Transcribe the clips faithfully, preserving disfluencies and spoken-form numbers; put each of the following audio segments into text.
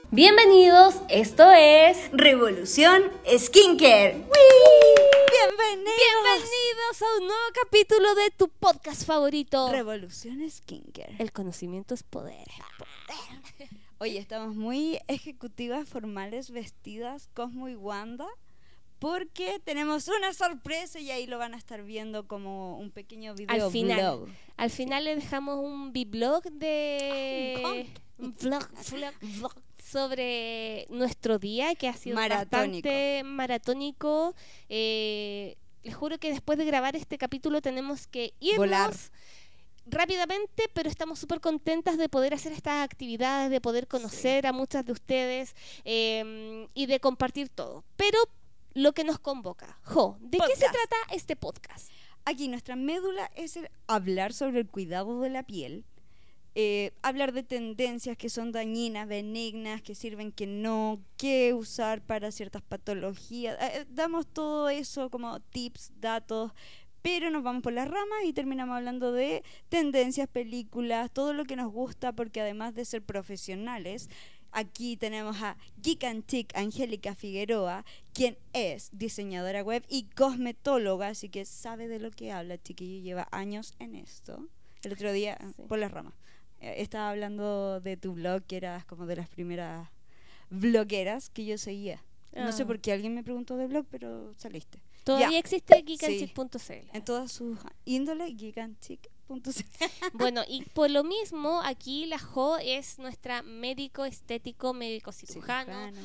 Bienvenidos, esto es Revolución Skincare. Bienvenidos. Bienvenidos a un nuevo capítulo de tu podcast favorito. Revolución Skincare. El conocimiento es poder. Poder. Oye, estamos muy ejecutivas, formales, vestidas, Cosmo y Wanda, porque tenemos una sorpresa y ahí lo van a estar viendo como un pequeño video al final, blog. Al final le dejamos un vlog de... Ah, un vlog, vlog, vlog sobre nuestro día, que ha sido maratónico. bastante maratónico. Eh, les juro que después de grabar este capítulo tenemos que irnos Volar. rápidamente, pero estamos súper contentas de poder hacer estas actividades, de poder conocer sí. a muchas de ustedes eh, y de compartir todo. Pero lo que nos convoca, Jo, ¿de Podcast. qué se trata este podcast? Aquí nuestra médula es el hablar sobre el cuidado de la piel, eh, hablar de tendencias que son dañinas, benignas, que sirven, que no, qué usar para ciertas patologías. Eh, damos todo eso como tips, datos, pero nos vamos por las ramas y terminamos hablando de tendencias, películas, todo lo que nos gusta, porque además de ser profesionales, aquí tenemos a Geek and Chic Angélica Figueroa, quien es diseñadora web y cosmetóloga, así que sabe de lo que habla, chiquillo, lleva años en esto. El otro día, sí. por las ramas, eh, estaba hablando de tu blog, que eras como de las primeras blogueras que yo seguía. Ah. No sé por qué alguien me preguntó de blog, pero saliste. Todavía ya. existe geek and chic punto c l. En todas sus índoles, geek and chic punto c l. Bueno, y por lo mismo, aquí la Jo es nuestra médico estético, médico cirujano, cirujano.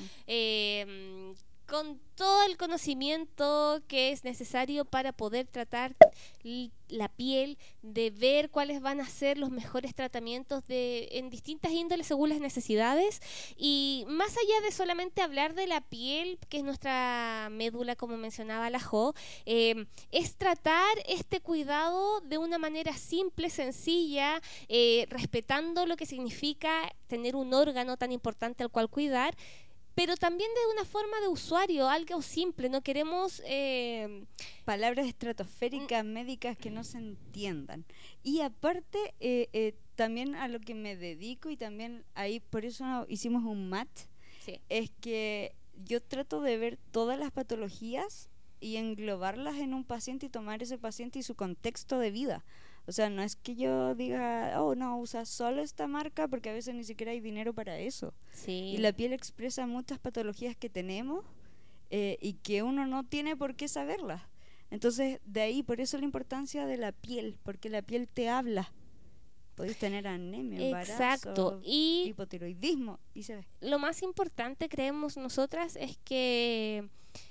Eh, con todo el conocimiento que es necesario para poder tratar la piel, de ver cuáles van a ser los mejores tratamientos de, en distintas índoles según las necesidades. Y más allá de solamente hablar de la piel, que es nuestra médula, como mencionaba la Jo, eh, es tratar este cuidado de una manera simple, sencilla, eh, respetando lo que significa tener un órgano tan importante al cual cuidar, pero también de una forma de usuario, algo simple. No queremos eh, palabras estratosféricas, mm, médicas que no se entiendan. Y aparte, eh, eh, también a lo que me dedico, y también ahí por eso hicimos un match, sí. es que yo trato de ver todas las patologías y englobarlas en un paciente y tomar ese paciente y su contexto de vida. O sea, no es que yo diga, oh, no, usa solo esta marca, porque a veces ni siquiera hay dinero para eso. Sí. Y la piel expresa muchas patologías que tenemos eh, y que uno no tiene por qué saberlas. Entonces, de ahí, por eso la importancia de la piel, porque la piel te habla. Podéis tener anemia, embarazo, exacto. Y hipotiroidismo, y se ve. Lo más importante, creemos nosotras, es que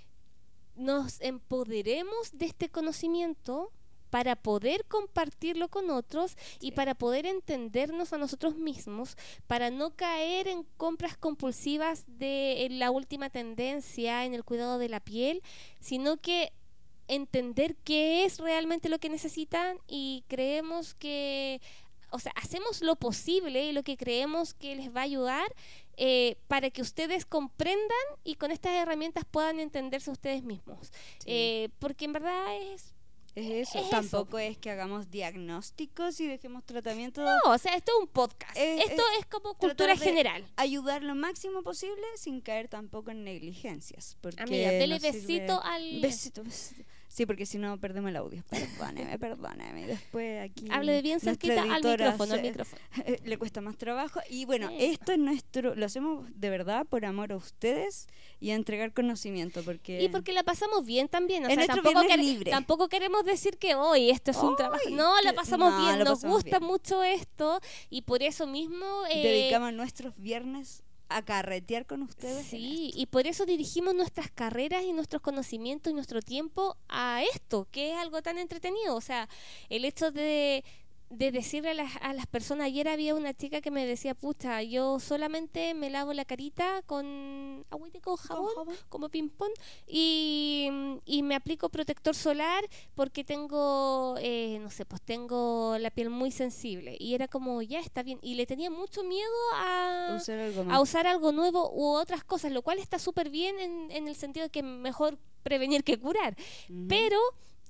nos empoderemos de este conocimiento para poder compartirlo con otros, sí. y para poder entendernos a nosotros mismos, para no caer en compras compulsivas de la última tendencia en el cuidado de la piel, sino que entender qué es realmente lo que necesitan. Y creemos que, o sea, hacemos lo posible y lo que creemos que les va a ayudar eh, para que ustedes comprendan y con estas herramientas puedan entenderse ustedes mismos. Sí. Eh, porque en verdad es Es eso, es tampoco eso. Es que hagamos diagnósticos y dejemos tratamientos. No, o sea, esto es un podcast. Es, esto es, es como cultura general. Ayudar lo máximo posible sin caer tampoco en negligencias. Porque Amiga, dele no besito sirve... al... Besito, besito. Sí, porque si no perdemos el audio. Perdóneme, perdóneme. Después aquí... Hable bien cerquita al micrófono, se, al micrófono. Le cuesta más trabajo. Y bueno, sí. esto es nuestro... Lo hacemos de verdad por amor a ustedes y a entregar conocimiento. Porque y porque la pasamos bien también. O es sea, tampoco, quer- libre. tampoco queremos decir que hoy esto es Hoy, un trabajo. No, la pasamos no, bien. lo Nos pasamos gusta bien. mucho esto y por eso mismo... Eh, dedicamos nuestros viernes a carretear con ustedes. Sí, y por eso dirigimos nuestras carreras y nuestros conocimientos y nuestro tiempo a esto, que es algo tan entretenido. O sea, el hecho de, de decirle a las, a las personas, ayer había una chica que me decía, pucha, yo solamente me lavo la carita con agüita y con jabón, ¿Con jabón? como ping-pong, y, y me aplico protector solar porque tengo, eh, no sé, pues tengo la piel muy sensible. Y era como, ya está bien. Y le tenía mucho miedo a usar algo, a usar algo nuevo u otras cosas, lo cual está súper bien en, en el sentido de que mejor prevenir que curar. Uh-huh. Pero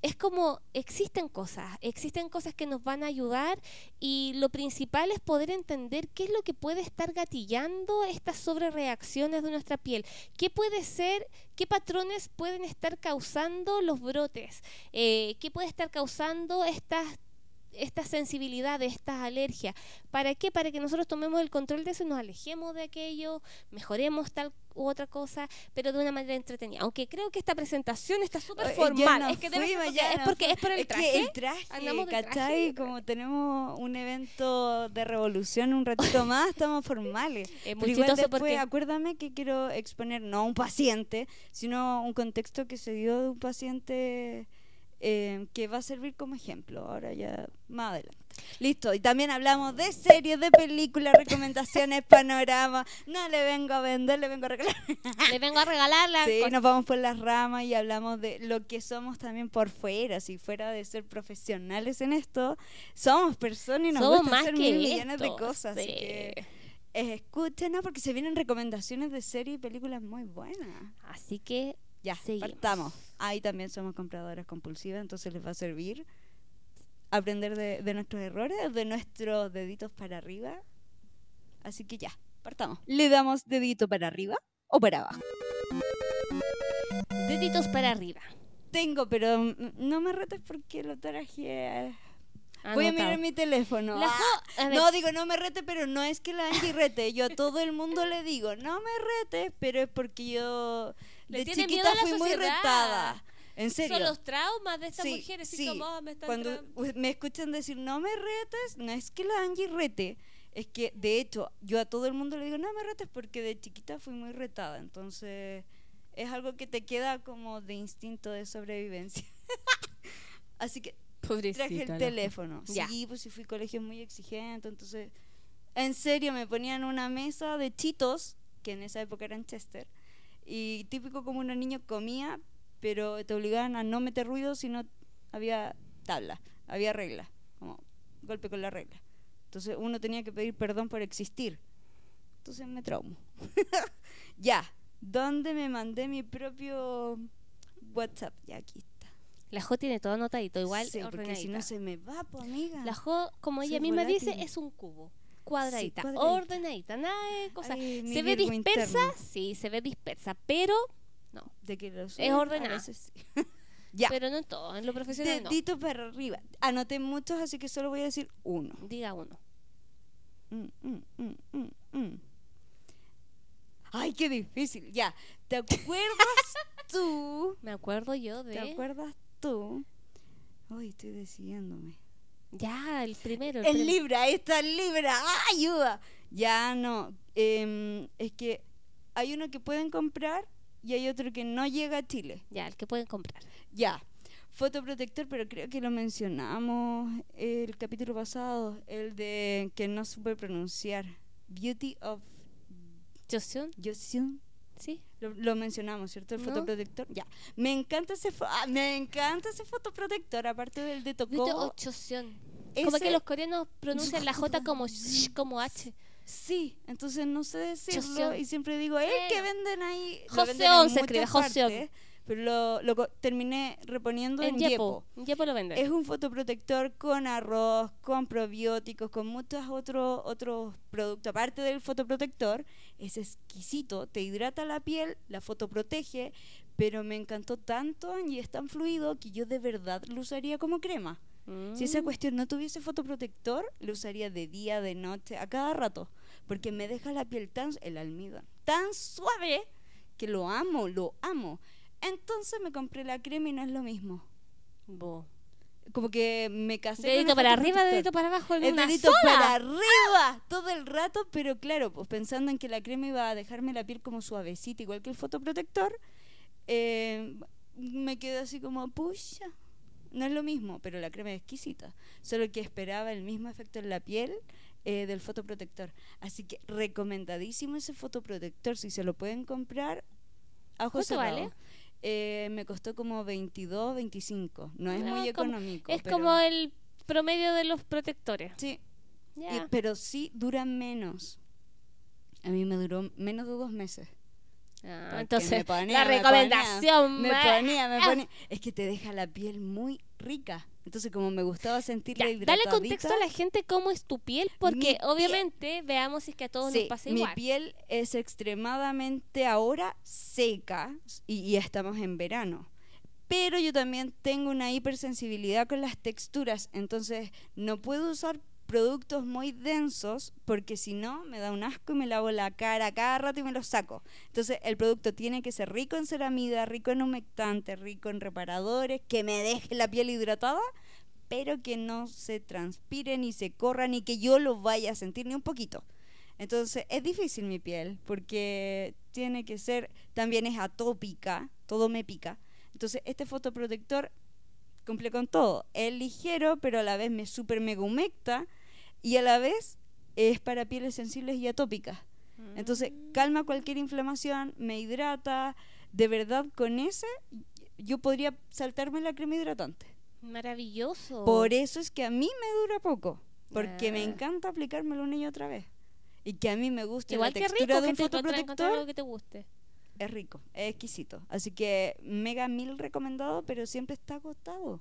es como, existen cosas, existen cosas que nos van a ayudar y lo principal es poder entender qué es lo que puede estar gatillando estas sobrereacciones de nuestra piel, qué puede ser, qué patrones pueden estar causando los brotes, eh, qué puede estar causando estas estas sensibilidades, estas alergias. ¿Para qué? Para que nosotros tomemos el control de eso y nos alejemos de aquello, mejoremos tal u otra cosa, pero de una manera entretenida. Aunque creo que esta presentación está súper formal. No es que debe fuimos, ser porque, ya es, no porque fu- es por el es traje. que el traje, Andamos de ¿cachai? traje. Como tenemos un evento de revolución un ratito más, estamos formales. Es muy Pero igual chistoso después, porque acuérdame que quiero exponer no a un paciente, sino un contexto que se dio de un paciente eh, que va a servir como ejemplo. Ahora ya, más adelante. Listo, y también hablamos de series, de películas, recomendaciones, panoramas. No le vengo a vender, le vengo a regalar. le vengo a regalar la Sí, cosa. nos vamos por las ramas y hablamos de lo que somos también por fuera. Si fuera de ser profesionales en esto, somos personas y nos Somos gusta más hacer que mil millones de esto, cosas. Así sí. que eh, escúchenos porque se vienen recomendaciones de series y películas muy buenas. Así que Ya, seguimos. partamos. Ahí también somos compradoras compulsivas, entonces les va a servir aprender de, de nuestros errores, de nuestros deditos para arriba. Así que ya, partamos. ¿Le damos dedito para arriba o para abajo? Deditos para arriba. Tengo, pero mm, no me retes porque lo traje. Voy a Anotado. mirar mi teléfono. La Ah, Jo- a ver, no, digo, no me rete, pero no es que la Angie rete. Yo a todo el mundo le digo, no me rete, pero es porque yo Le de tiene miedo chiquita a la fui muy sociedad. retada. En serio. son los traumas de estas Sí, mujeres. sí. Y como, "Ah, me están Cuando tra- u- me escuchan decir no me retes, no es que la Angie rete, es que de hecho yo a todo el mundo le digo no me retes porque de chiquita fui muy retada, entonces es algo que te queda como de instinto de sobrevivencia. Así que traje el teléfono. Ya. Sí, pues sí fui colegio muy exigente, entonces en serio me ponían una mesa de chitos, que en esa época eran Chester, y típico como un niño comía, pero te obligaban a no meter ruido si no había tabla, había regla, como golpe con la regla. Entonces uno tenía que pedir perdón por existir. Entonces me traumo. Ya, ¿dónde me mandé mi propio WhatsApp? Ya aquí está. La Jo tiene todo anotadito, igual Sí, porque ordenadita. si no se me va, pues amiga. La Jo, como Soy ella misma volátil. dice, es un cubo. Cuadradita, Sí, cuadradita. ordenadita, nada de cosas. Ay, mi ¿Se ve Virgo dispersa? interno. Sí, se ve dispersa, pero no. De que lo Es ordenada. a veces sí. Ya, Pero no en todo, en lo profesional no. dedito para arriba. Anoté muchos, así que solo voy a decir uno. Diga uno. Mm, mm, mm, mm, mm. Ay, qué difícil. Ya, ¿te acuerdas tú? Me acuerdo yo de... ¿Te acuerdas tú? Ay, estoy decidiéndome. Ya, el primero. El El prim- Libra, ahí está el Libra. ¡Ah, ayuda! Ya no. em, es que hay uno que pueden comprar y hay otro que no llega a Chile. Ya, el que pueden comprar. Ya. Fotoprotector, pero creo que lo mencionamos el capítulo pasado, el de que no supe pronunciar. Beauty of ¿Joseon? Joseon. Sí. Lo, lo mencionamos, ¿cierto? El ¿No? fotoprotector. Ya. Me encanta ese fo- ah, me encanta ese fotoprotector, aparte del de Beauty tocó. of Joseon. Como ese- que los coreanos pronuncian la J como sh, como H. Sí, entonces no sé decirlo Joseon. y siempre digo, el que Bueno. venden ahí. lo Joseon venden en se escribe, muchas Joseon. partes, pero lo, lo co- terminé reponiendo en, En Yepo. Yepo. En Yepo lo venden. Es un fotoprotector con arroz, con probióticos, con muchos otros otros productos. Aparte del fotoprotector, es exquisito, te hidrata la piel, la fotoprotege, pero me encantó tanto y es tan fluido que yo de verdad lo usaría como crema. Mm. Si esa cuestión no tuviese fotoprotector, lo usaría de día, de noche, a cada rato, porque me deja la piel tan, el almíbar, tan suave que lo amo, lo amo. Entonces me compré la crema y no es lo mismo. Bo. Como que me casé con Dedito el para arriba, fotoprotector. dedito para abajo, en El una dedito sola. para arriba todo el rato, pero claro, pues pensando en que la crema iba a dejarme la piel como suavecita, igual que el fotoprotector, eh, me quedé así como, pucha, no es lo mismo, pero la crema es exquisita, solo que esperaba el mismo efecto en la piel eh, del fotoprotector. Así que recomendadísimo ese fotoprotector, si se lo pueden comprar, a ojos ¿Cuánto cerrados. vale? Eh, me costó como veintidós, veinticinco, no es Ah, muy como- económico. Es pero- como el promedio de los protectores. Sí, Ya. y- pero sí dura menos. A mí me duró menos de dos meses. Ah, entonces, me ponía, la me recomendación. Me ponía, me ponía, me ponía. Es que te deja la piel muy rica. Entonces, como me gustaba sentirla Ya, hidratadita. dale contexto a la gente cómo es tu piel, porque Mi obviamente veamos si es que a todos Sí, nos pasa mi igual. piel es extremadamente ahora seca y, y estamos en verano. Pero yo también tengo una hipersensibilidad con las texturas, entonces no puedo usar productos muy densos porque si no me da un asco y me lavo la cara cada rato y me los saco. Entonces el producto tiene que ser rico en ceramida, rico en humectante, rico en reparadores, que me deje la piel hidratada, pero que no se transpire ni se corra ni que yo lo vaya a sentir ni un poquito. Entonces es difícil mi piel porque tiene que ser, también es atópica, todo me pica. Entonces este fotoprotector cumple con todo. Es ligero, pero a la vez me super mega humecta y a la vez es para pieles sensibles y atópicas. Entonces calma cualquier inflamación, me hidrata. De verdad, con ese yo podría saltarme la crema hidratante. Maravilloso. Por eso es que a mí me dura poco, porque Ah. me encanta aplicármelo una y otra vez. Y que a mí me gusta Igual la que textura rico de que un te encuentres encontrar algo fotoprotector. que te guste. Es rico, es exquisito. Así que mega mil recomendado, pero siempre está agotado.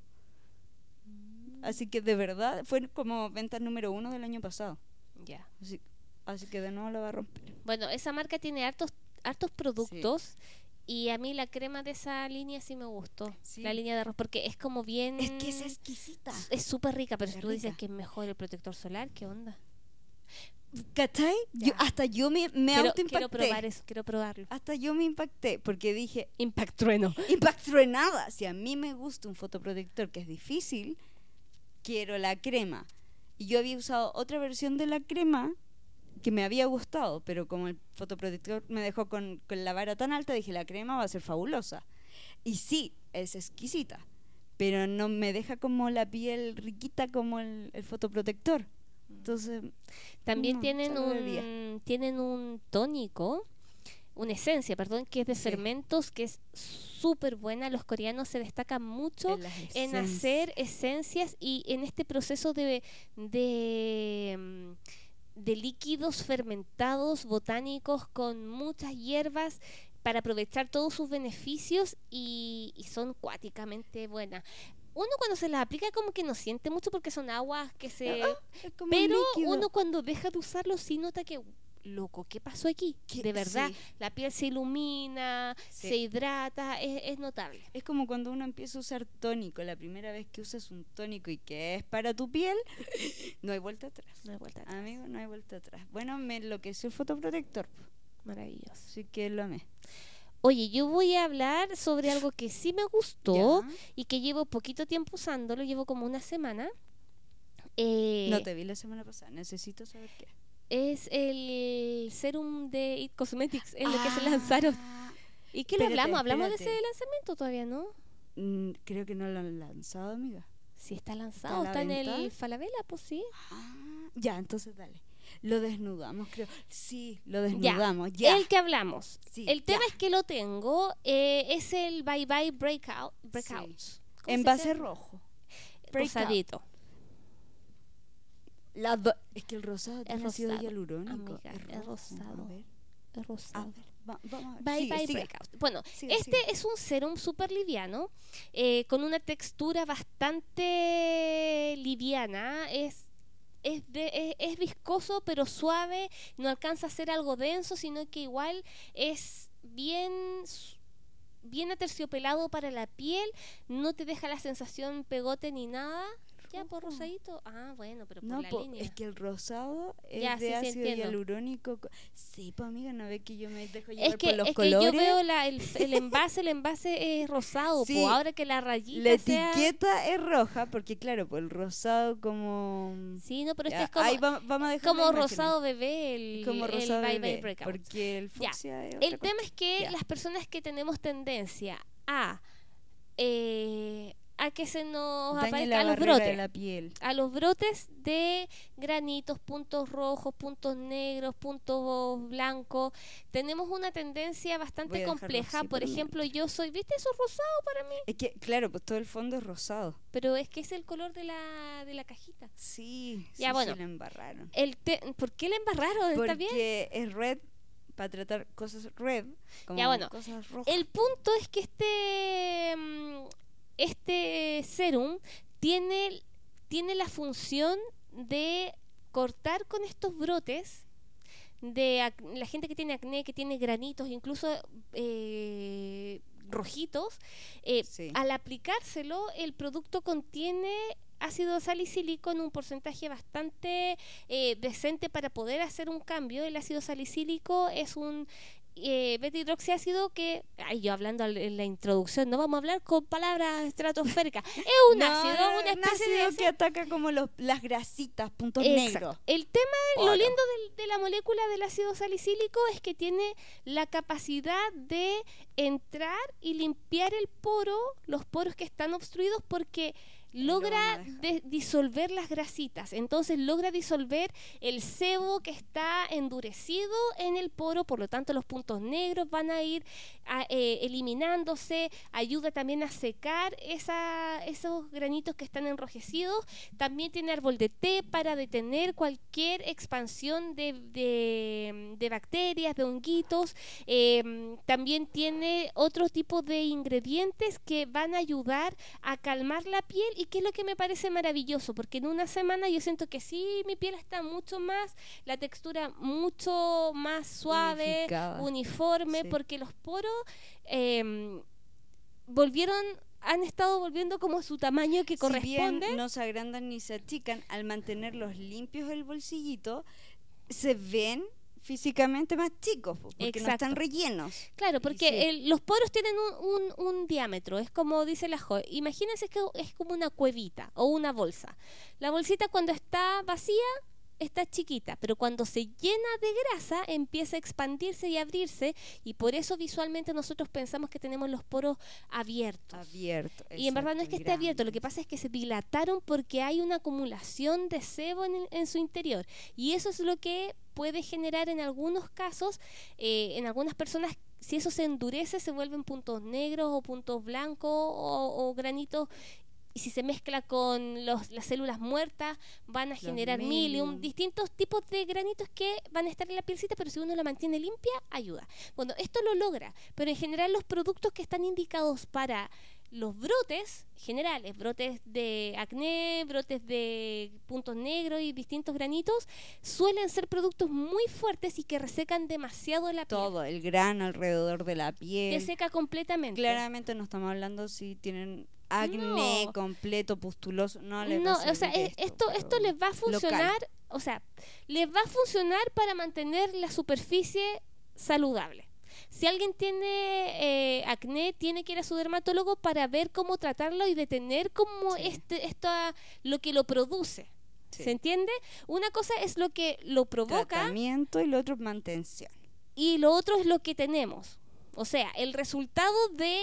Así que de verdad fue como venta número uno del año pasado. Ya. Así, así que de nuevo la va a romper. Bueno, esa marca tiene hartos, hartos productos. Y a mí la crema de esa línea sí me gustó. Sí. La línea de arroz, porque es como bien... Es que es exquisita. Es súper rica, pero si Es tú dices rica. que es mejor el protector solar, ¿qué onda? ¿Cachai? Ya. Yo, hasta yo me, me quiero, autoimpacté. quiero probar eso, quiero probarlo. Hasta yo me impacté porque dije, Impact trueno. impactó nada. Si a mí me gusta un fotoprotector que es difícil, quiero la crema. Y yo había usado otra versión de la crema que me había gustado, pero como el fotoprotector me dejó con, con la vara tan alta, dije, la crema va a ser fabulosa. Y sí, es exquisita, pero no me deja como la piel riquita como el, el fotoprotector. Entonces, También no, tienen solo de día. un tienen un tónico, una esencia, perdón, que es de Sí. fermentos, que es súper buena. Los coreanos se destacan mucho en las en esencias. hacer esencias y en este proceso de, de, mm, de líquidos fermentados botánicos con muchas hierbas para aprovechar todos sus beneficios y, y son cuáticamente buenas. Uno cuando se las aplica como que no siente mucho porque son aguas que se... Ah, es como un pero líquido. uno cuando deja de usarlo sí nota que, loco, ¿qué pasó aquí? ¿Qué? De verdad, Sí. la piel se ilumina, Sí. se hidrata, es, es notable. Es como cuando uno empieza a usar tónico, la primera vez que usas un tónico y que es para tu piel, no hay vuelta atrás. No hay vuelta atrás. Amigo, no hay vuelta atrás. Bueno, me enloqueció el fotoprotector, Maravilloso. así que lo amé. Oye, yo voy a hablar sobre algo que sí me gustó Ya. y que llevo poquito tiempo usándolo, llevo como una semana. Eh, No te vi la semana pasada, necesito saber qué. Es el serum de It Cosmetics, en lo que se Ah, lanzaron. ¿Y qué le espérate, hablamos? ¿Hablamos de espérate. ese lanzamiento todavía, no? mm, creo que no lo han lanzado, amiga. Sí, está lanzado, ¿Está está, a la en el venta? Falabella, pues sí. Ah, ya, entonces dale. Lo desnudamos, creo. Sí, lo desnudamos, Ya, ya. el que hablamos. Sí, el tema ya. es que lo tengo, eh, es el Bye Bye Breakout, Breakouts. ¿Cómo se Envase dice? rojo. Breakout. Rosadito. La do- es que el rosado tiene ácido rosado, hialurónico. amiga, es, es rojo. rosado. A ver, Es a rosado. ver, va- vamos a ver. Bye Sigue, Bye sigue. Breakout. Bueno, Sigue, este sigue. es un serum súper liviano, eh, con una textura bastante liviana. Es, es, de- es, es viscoso, pero suave. No alcanza a ser algo denso, sino que igual es bien, s- bien aterciopelado para la piel. No te deja la sensación pegote ni nada. Ya, por Rojo. rosadito. Ah, bueno, pero por No, la po, línea. es que el rosado es Ya, sí, de sí, ácido entiendo. hialurónico. co- Sí, pues amiga, no ve que yo me dejo llevar Es que, por los es que colores. yo veo la, el, el envase, el envase es rosado, Sí. po, ahora que la rayita La sea... etiqueta es roja, porque claro, pues el rosado como... Sí, no, pero Ya, este es como, ahí va- vamos a dejar como las imágenes. rosado bebé, el, Como el rosado Bye bebé, Bye Breakout. porque el Ya, fucsia es otra El tema cosa. es que Ya. las personas que tenemos tendencia a eh, a que se nos Dañe aparezca la a los barrera brotes, de la piel. a los brotes de granitos, puntos rojos, puntos negros, puntos blancos. Tenemos una tendencia Voy bastante a dejarlo compleja. así Por por ejemplo, yo soy, ¿viste eso rosado para mí? Es que, claro, pues todo el fondo es rosado. Pero es que es el color de la, de la cajita. Sí, Ya, sí, bueno. sí, la embarraron. El te- ¿Por qué le embarraron? ¿Está bien? Porque es red para tratar cosas red, como ya, bueno, cosas rojas. El punto es que este, este serum tiene, tiene la función de cortar con estos brotes de ac- la gente que tiene acné, que tiene granitos, incluso eh, rojitos. Eh, Sí. Al aplicárselo, el producto contiene ácido salicílico en un porcentaje bastante eh, decente para poder hacer un cambio. El ácido salicílico es un eh, beta-hidroxiácido que, ay, yo hablando al- en la introducción, no vamos a hablar con palabras estratosféricas, es un No, ácido, no, una un especie de ácido que ataca como los, las grasitas, puntos Exacto. negros. El tema, lo Oro. lindo del- de la molécula del ácido salicílico es que tiene la capacidad de entrar y limpiar el poro, los poros que están obstruidos, porque lo logra vamos a dejar. de- disolver las grasitas. Entonces logra disolver el sebo que está endurecido en el poro, por lo tanto los puntos negros van a ir a- eh, eliminándose, ayuda también a secar esa, esos granitos que están enrojecidos. También tiene árbol de té para detener cualquier expansión de, de, de bacterias, de honguitos. Eh, también tiene otro tipo de ingredientes que van a ayudar a calmar la piel, y que es lo que me parece maravilloso, porque en una semana yo siento que sí, mi piel está mucho más, la textura mucho más suave, Unificada. uniforme, Sí. porque los poros eh, volvieron, han estado volviendo como a su tamaño que Si corresponde. bien no se agrandan ni se achican, al mantenerlos limpios el bolsillito, se ven físicamente más chicos, po, porque no Exacto. están rellenos. Claro, Y porque sí. el- los poros tienen un, un- un diámetro, es como dice la Jo. Imagínense que es como una cuevita o una bolsa. La bolsita cuando está vacía está chiquita, pero cuando se llena de grasa empieza a expandirse y abrirse, y por eso visualmente nosotros pensamos que tenemos los poros abiertos. Abierto. Y en verdad no es que exacto, esté abierto, lo que grandes. pasa es que se dilataron porque hay una acumulación de sebo en, el- en su interior. Y eso es lo que puede generar en algunos casos, eh, en algunas personas, si eso se endurece, se vuelven puntos negros o puntos blancos o, o granitos. Y si se mezcla con los, las células muertas, van a Los generar milium, milium. distintos tipos de granitos que van a estar en la pielcita, pero si uno la mantiene limpia, ayuda. Bueno, esto lo logra, pero en general los productos que están indicados para los brotes generales, brotes de acné, brotes de puntos negros y distintos granitos, suelen ser productos muy fuertes y que resecan demasiado la piel. Todo, el grano alrededor de la Te piel. seca completamente. Claramente no estamos hablando si tienen acné No. completo, pustuloso, no les va No, a o sea, servir es- esto, esto pero les va a local. funcionar, o sea, les va a funcionar para mantener la superficie saludable. Si alguien tiene eh, acné, tiene que ir a su dermatólogo para ver cómo tratarlo y detener como Sí. este, esto a- lo que lo produce. Sí. ¿Se entiende? Una cosa es lo que lo provoca Tratamiento y lo otro mantención. y lo otro es lo que tenemos. O sea, el resultado de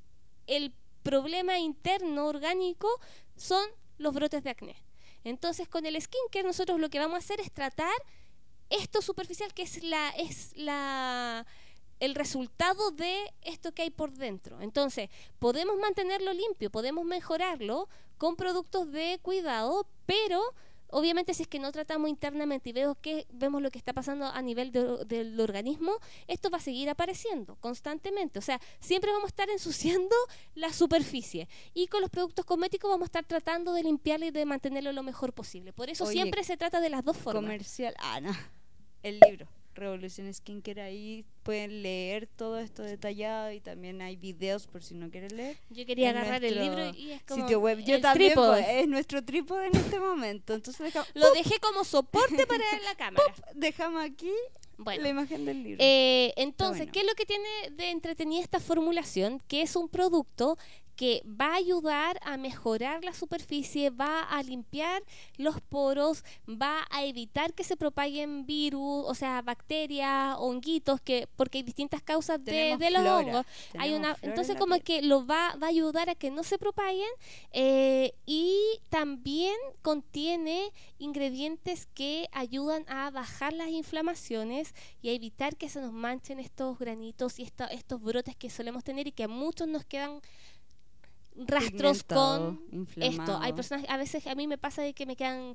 el problema interno orgánico son los brotes de acné. Entonces, con el skincare nosotros lo que vamos a hacer es tratar esto superficial, que es la es la el resultado de esto que hay por dentro. Entonces, podemos mantenerlo limpio, podemos mejorarlo con productos de cuidado, pero obviamente si es que no tratamos internamente y vemos, que, vemos lo que está pasando a nivel de- del organismo, esto va a seguir apareciendo constantemente. O sea, siempre vamos a estar ensuciando la superficie. Y con los productos cosméticos vamos a estar tratando de limpiarlo y de mantenerlo lo mejor posible. Por eso Oye, siempre se trata de las dos formas. Comercial. Ah, no. El libro. Revolución Skincare, ahí pueden leer todo esto detallado y también hay videos por si no quieren leer. Yo quería en agarrar el nuestro libro y es como sitio web. Yo el también, trípode. pues, es nuestro trípode en este momento. Entonces dejamos, Lo dejé como soporte para la cámara. dejamos aquí Bueno, la imagen del libro. eh, entonces, bueno. ¿qué es lo que tiene de entretenida esta formulación? Que es un producto que va a ayudar a mejorar la superficie, va a limpiar los poros, va a evitar que se propaguen virus, o sea, bacterias, honguitos, que porque hay distintas causas de, Tenemos de los flora, hongos. Hay tenemos una, flora en entonces la como piel. que lo va, va a ayudar a que no se propaguen, eh, y también contiene ingredientes que ayudan a bajar las inflamaciones y a evitar que se nos manchen estos granitos y esta- estos brotes que solemos tener y que a muchos nos quedan rastros con inflamado. esto. Hay personas, a veces a mí me pasa de que me quedan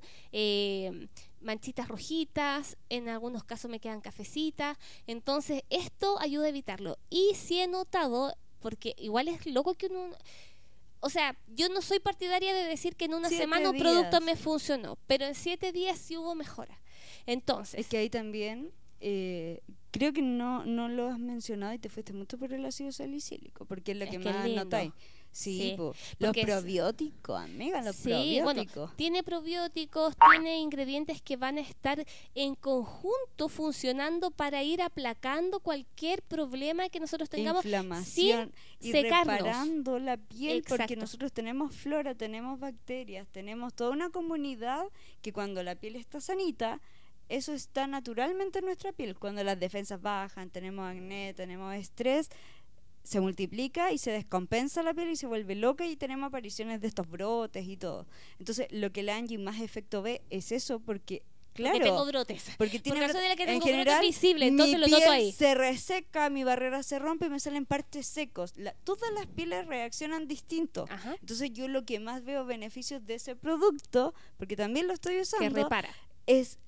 eh, manchitas rojitas, en algunos casos me quedan cafecitas, entonces esto ayuda a evitarlo. Y sí he notado, porque igual es loco que uno... O sea, yo no soy partidaria de decir que en una siete semana un días. producto me funcionó, pero en siete días sí hubo mejora. Entonces... Es que ahí también... Eh, creo que no, no lo has mencionado y te fuiste mucho por el ácido salicílico, porque es lo Es que que más lindo. notáis. Sí, Sí, po. Los porque es- probióticos, amiga, los Sí, probióticos. bueno, tiene probióticos, tiene ingredientes que van a estar en conjunto funcionando para ir aplacando cualquier problema que nosotros tengamos Inflamación sin y secarnos. reparando la piel, porque Exacto. nosotros tenemos flora, tenemos bacterias, tenemos toda una comunidad que cuando la piel está sanita, eso está naturalmente en nuestra piel. Cuando las defensas bajan, tenemos acné, tenemos estrés, se multiplica y se descompensa la piel y se vuelve loca y tenemos apariciones de estos brotes y todo. Entonces, lo que la Angie más efecto ve es eso, porque claro, Porque tengo brotes. porque tiene Porque soy de la que en tengo general brotes visibles, entonces mi lo noto piel ahí. se reseca, mi barrera se rompe y me salen parches secos. La- todas las pieles reaccionan distinto. Ajá. Entonces, yo lo que más veo beneficios de ese producto, porque también lo estoy Que usando, repara. es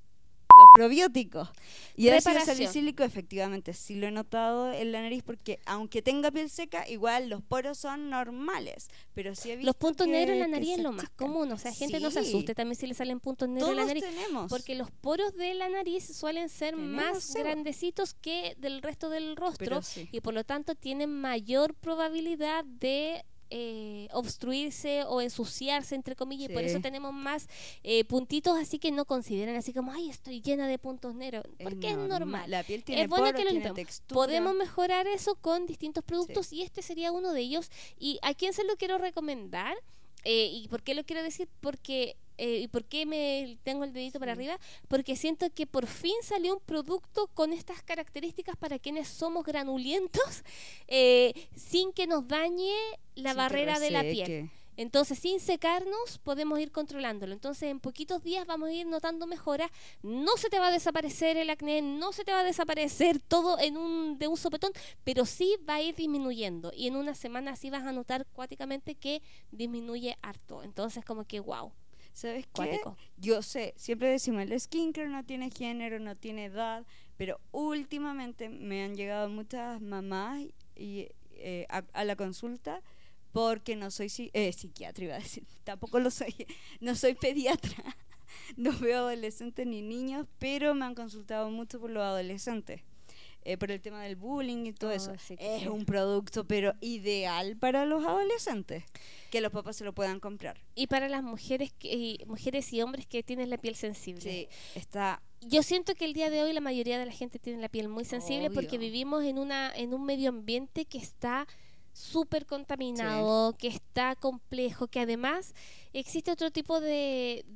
los probióticos. Y el ácido Reparación. salicílico efectivamente sí lo he notado en la nariz, porque aunque tenga piel seca, igual los poros son normales, pero sí he visto Los puntos que- negros en la que nariz se es lo más achican. común, o sea, gente no se Sí. asuste también si le salen puntos negros en la Todos nariz. tenemos. Porque los poros de la nariz suelen ser Tenemos más sebo. grandecitos que del resto del rostro Pero sí. y por lo tanto tienen mayor probabilidad de eh, obstruirse o ensuciarse, entre comillas, y por Sí. eso tenemos más eh, puntitos, así que no consideren así como, ay, estoy llena de puntos negros, porque es normal. La piel tiene Es bueno poros, que lo tiene limpiemos. textura. Podemos mejorar eso con distintos productos y este sería uno de ellos. ¿Y a quién se lo quiero recomendar? Eh, ¿Y por qué lo quiero decir? Porque eh, ¿y por qué me tengo el dedito para Sí. arriba? Porque siento que por fin salió un producto con estas características para quienes somos granulientos, eh, sin que nos dañe la Sin que barrera de la reseque. piel. Entonces, sin secarnos, podemos ir controlándolo. Entonces, en poquitos días vamos a ir notando mejoras. No se te va a desaparecer el acné, no se te va a desaparecer todo en un de un sopetón, pero sí va a ir disminuyendo. Y en una semana sí vas a notar cuáticamente que disminuye harto. Entonces, como que wow, ¿Sabes qué? cuático. Yo sé, siempre decimos, el skincare no tiene género, no tiene edad, pero últimamente me han llegado muchas mamás y, eh, a, a la consulta porque no soy psi- eh, psiquiatra, iba a decir, tampoco lo soy, no soy pediatra, no veo adolescentes ni niños, pero me han consultado mucho por los adolescentes. Eh, por el tema del bullying y todo Oh, eso. sí, que Es sí. un producto, pero ideal para los adolescentes, que los papás se lo puedan comprar. Y para las mujeres que, y mujeres y hombres que tienen la piel sensible. Sí, está Yo siento que el día de hoy la mayoría de la gente tiene la piel muy sensible porque Obvio. vivimos en una en un medio ambiente que está súper contaminado, que está complejo, que además existe otro tipo de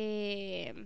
de,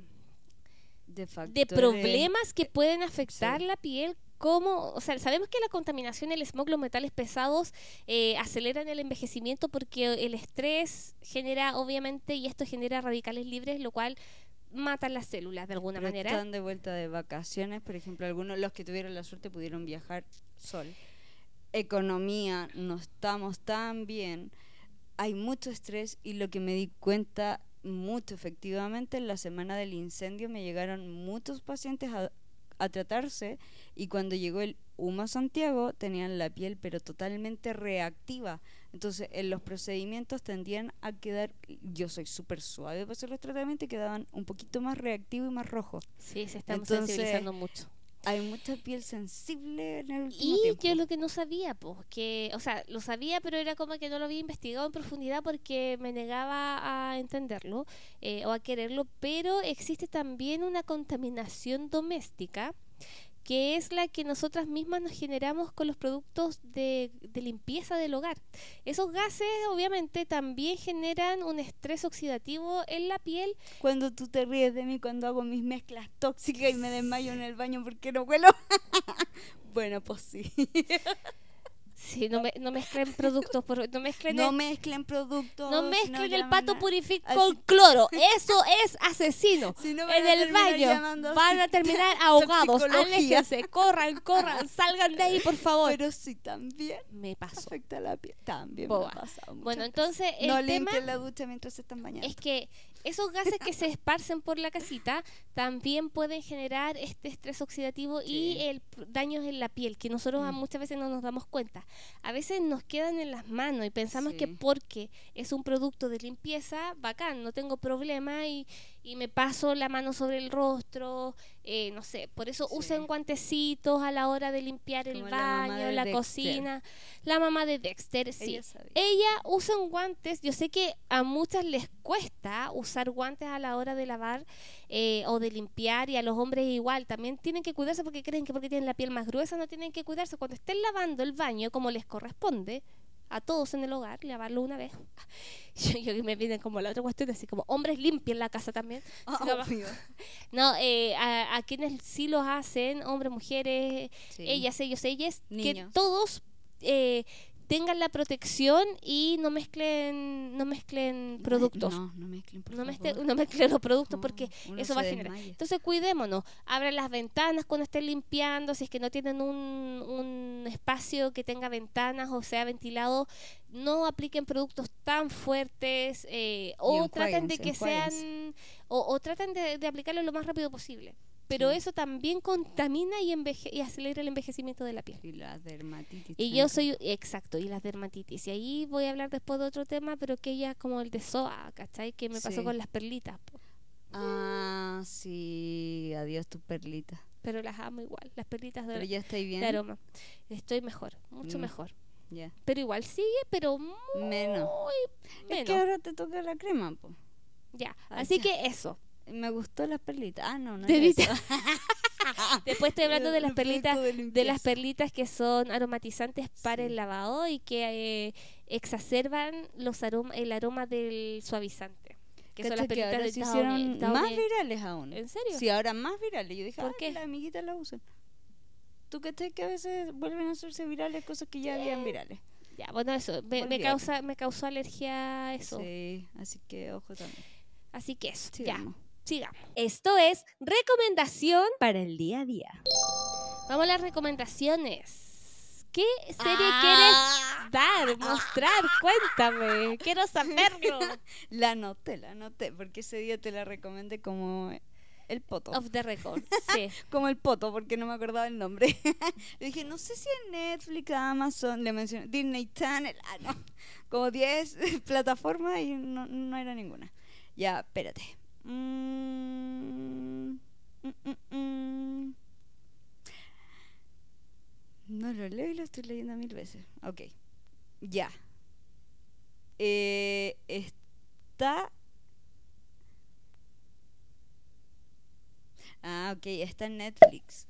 de de factores. problemas que pueden afectar sí. la piel. Como, o sea, sabemos que la contaminación, el smog, los metales pesados eh, aceleran el envejecimiento porque el estrés genera, obviamente, y esto genera radicales libres, lo cual matan las células de alguna Pero manera. están de vuelta de vacaciones, por ejemplo, algunos los que tuvieron la suerte pudieron viajar sol. Economía, no estamos tan bien. Hay mucho estrés y lo que me di cuenta mucho efectivamente en la semana del incendio me llegaron muchos pacientes a, a tratarse y cuando llegó el humo a Santiago tenían la piel pero totalmente reactiva. Entonces en los procedimientos tendían a quedar, yo soy súper suave para hacer los tratamientos y quedaban un poquito más reactivos y más rojos. Sí, se estamos Entonces, sensibilizando mucho. Hay mucha piel sensible en el último Y tiempo. yo lo que no sabía, pues, que, o sea, lo sabía, pero era como que no lo había investigado en profundidad porque me negaba a entenderlo eh, o a quererlo, pero existe también una contaminación doméstica que es la que nosotras mismas nos generamos con los productos de, de limpieza del hogar. Esos gases obviamente también generan un estrés oxidativo en la piel. Cuando tú te ríes de mí cuando hago mis mezclas tóxicas y me desmayo en el baño porque no huelo. Bueno, pues sí. Sí, no, me, no mezclen productos, por, no mezclen No el, mezclen productos. no mezclen no el pato llaman a- purific así- con cloro. Eso es asesino. Si no van En a el terminar baño llamando van a así- terminar ahogados. toxicología. Aléjense, corran, corran, salgan de ahí, por favor. Pero sí también Me pasó. afecta la piel. También Boba. me ha pasado muchas Bueno, veces. entonces el No tema limpien la ducha mientras se están bañando. es que esos gases que se esparcen por la casita también pueden generar este estrés oxidativo y Sí. el p- daños en la piel, que nosotros a Mm. muchas veces no nos damos cuenta. A veces nos quedan en las manos y pensamos que Sí. porque es un producto de limpieza, bacán, no tengo problema y, y me paso la mano sobre el rostro, eh, no sé, por eso Sí. usen guantecitos a la hora de limpiar el Como la mamá baño, de la Dexter. cocina. La mamá de Dexter, sí. Ella sabía. Ella usa guantes, yo sé que a muchas les cuesta usar guantes a la hora de lavar eh, o de limpiar, y a los hombres igual, también tienen que cuidarse porque creen que porque tienen la piel más gruesa no tienen que cuidarse. Cuando estén lavando el baño como les corresponde a todos en el hogar, lavarlo una vez. Yo, yo me vienen como la otra cuestión, así como hombres limpien la casa también. Ah, Así como- obvio. no, eh, a, a quienes sí los hacen, hombres, mujeres, Sí. ellas, ellos, ellas, que Niños. todos eh, tengan la protección y no mezclen no mezclen No, productos. No, no mezclen, por No, favor. mezclen, no mezclen los productos No, porque uno eso se va a generar. desmaya. Entonces cuidémonos, abran las ventanas cuando estén limpiando, si es que no tienen un, un espacio que tenga ventanas o sea ventilado, no apliquen productos tan fuertes eh, o traten de enjuáguense, que enjuáguense. sean o, o traten de, de aplicarlo lo más rápido posible. Pero Sí. eso también contamina y, enveje y acelera el envejecimiento de la piel. Y la dermatitis. Y yo también. soy, exacto, y las dermatitis. Y ahí voy a hablar después de otro tema, pero que ella como el de S O A, ¿cachai? Que me pasó Sí. con las perlitas. Po. Ah, sí. Adiós tu perlita. Pero las amo igual, las perlitas de, Pero ya estáis bien. de aroma. Estoy mejor, mucho Mm. mejor. Ya. Pero igual sigue, pero muy Menos. Es menos. que ahora te toca la crema, po. Ya, Ah, así ya. que eso. Me gustó las perlitas. Ah, no, no. Te era viste. eso. Después estoy hablando de las El producto perlitas, de de limpieza. las perlitas que son aromatizantes para Sí. el lavado y que eh, exacerban los aroma, el aroma del suavizante. Que son Cacha las que perlitas ahora de se Downy- hicieron Downy- más virales aún. ¿En serio? Sí, ahora más virales. Yo dije, ¿Por ah, qué? las amiguitas la usan. ¿Tú crees que a veces vuelven a hacerse virales cosas que ya habían virales? Ya, bueno, eso, me, me Olvídate. causa me causó alergia eso. Sí, así que ojo también. Así que eso, Sigamos. ya, sigamos. Esto es recomendación. Para el día a día. Vamos a las recomendaciones. ¿Qué serie Ah. quieres dar, mostrar? Cuéntame, quiero saberlo. La anoté, la anoté, porque ese día te la recomendé como el poto. Off the record, sí. Como el poto, porque no me acordaba el nombre. Le dije, no sé si en Netflix, Amazon, le mencioné Disney Channel, ah, no. Como diez plataformas y no, no era ninguna. Ya, espérate. Mm, mm, mm, mm. No lo leo y lo estoy leyendo mil veces. Ok. Ya. Eh, está. Ah, ok, está en Netflix.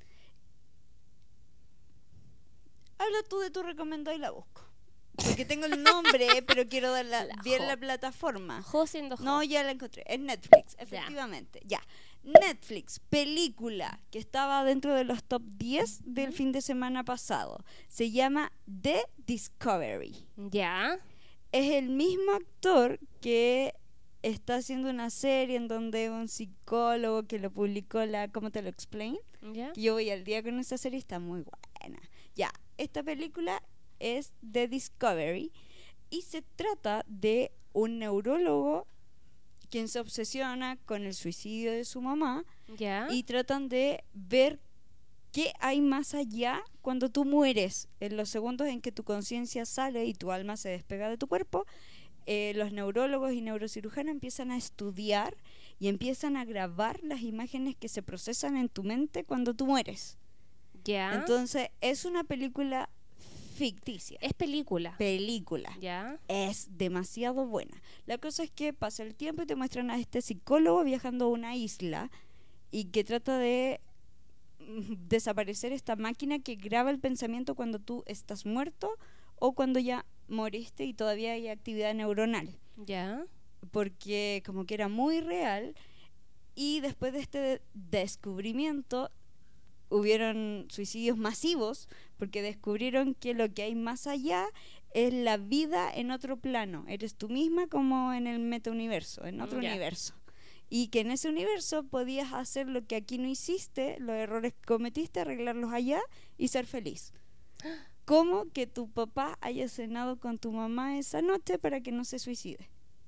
Habla tú de tu recomendado y la busco. Porque tengo el nombre, pero quiero dar la, La bien Jo. la plataforma. Jo siendo jo. No, ya la encontré. Es Netflix, Ya. efectivamente. Ya. Netflix, película que estaba dentro de los top diez del Ujú. fin de semana pasado. Se llama The Discovery. Ya, Es el mismo actor que está haciendo una serie en donde un psicólogo que lo publicó la ¿Cómo te lo explain? ya. Que yo voy al día con esa serie, está muy buena. Ya, esta película es The Discovery y se trata de un neurólogo quien se obsesiona con el suicidio de su mamá Ya. y tratan de ver qué hay más allá cuando tú mueres. En los segundos en que tu conciencia sale y tu alma se despega de tu cuerpo, eh, los neurólogos y neurocirujanos empiezan a estudiar y empiezan a grabar las imágenes que se procesan en tu mente cuando tú mueres. Ya. Entonces, es una película ficticia. es película. Película. Ya. Es demasiado buena. La cosa es que pasa el tiempo y te muestran a este psicólogo viajando a una isla y que trata de mm, desaparecer esta máquina que graba el pensamiento cuando tú estás muerto o cuando ya moriste y todavía hay actividad neuronal. Ya. Porque como que era muy real y después de este descubrimiento hubieron suicidios masivos porque descubrieron que lo que hay más allá es la vida en otro plano. Eres tú misma como en el metauniverso, en otro yeah. universo. Y que en ese universo podías hacer lo que aquí no hiciste, los errores que cometiste, arreglarlos allá y ser feliz. Como que tu papá haya cenado con tu mamá esa noche para que no se suicide.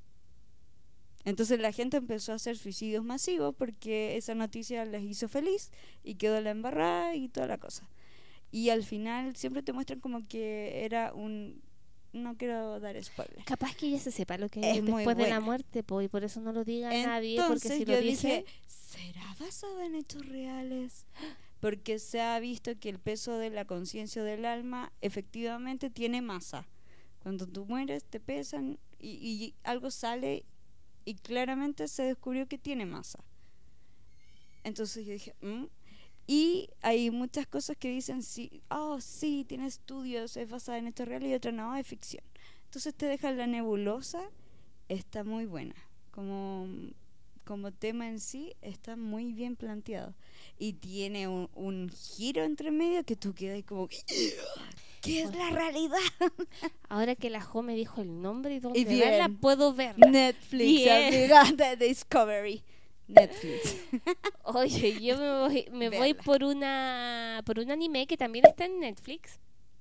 Entonces la gente empezó a hacer suicidios masivos porque esa noticia les hizo feliz y quedó la embarrada y toda la cosa. Y al final siempre te muestran como que era un... No quiero dar spoilers. Capaz que ella se sepa lo que es, es después de la muerte, po, y por eso no lo diga a nadie, porque si yo lo dije, dice... ¿será basado en hechos reales? Porque se ha visto que el peso de la conciencia del alma efectivamente tiene masa. Cuando tú mueres te pesan y, y algo sale y claramente se descubrió que tiene masa. Entonces yo dije, ¿Mm? Y hay muchas cosas que dicen, sí, oh, sí, tiene estudios, es basada en hechos reales, y otra no, es ficción. Entonces te deja la nebulosa, está muy buena. Como, como tema en sí, está muy bien planteado. Y tiene un, un giro entre medio que tú quedas como, ¿qué es la realidad? Ahora que la Jo me dijo el nombre y dónde y verla, puedo verla. Netflix, amiga, de Discovery. Netflix. Oye, yo me voy, me voy por una por un anime que también está en Netflix,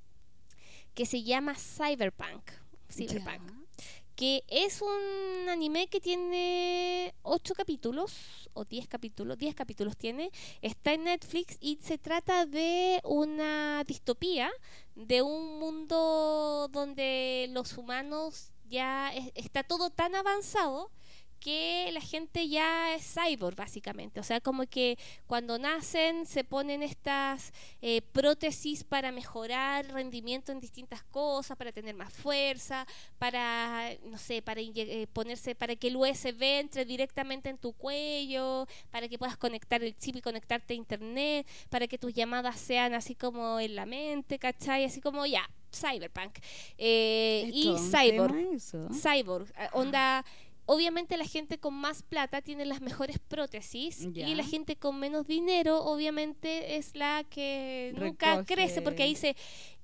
que se llama Cyberpunk. Cyberpunk. Yeah. Que es un anime que tiene ocho capítulos o diez capítulos, diez capítulos tiene, está en Netflix y se trata de una distopía, de un mundo donde los humanos ya es, está todo tan avanzado que la gente ya es cyborg, básicamente. O sea, como que cuando nacen se ponen estas eh, prótesis para mejorar rendimiento en distintas cosas, para tener más fuerza, para, no sé, para eh, ponerse, para que el U S B entre directamente en tu cuello, para que puedas conectar el chip y conectarte a internet, para que tus llamadas sean así como en la mente, ¿cachai? Así como ya, cyberpunk. Eh, y cyborg. Cyborg, onda... Obviamente la gente con más plata tiene las mejores prótesis yeah. y la gente con menos dinero obviamente es la que Recoge. nunca crece, porque ahí se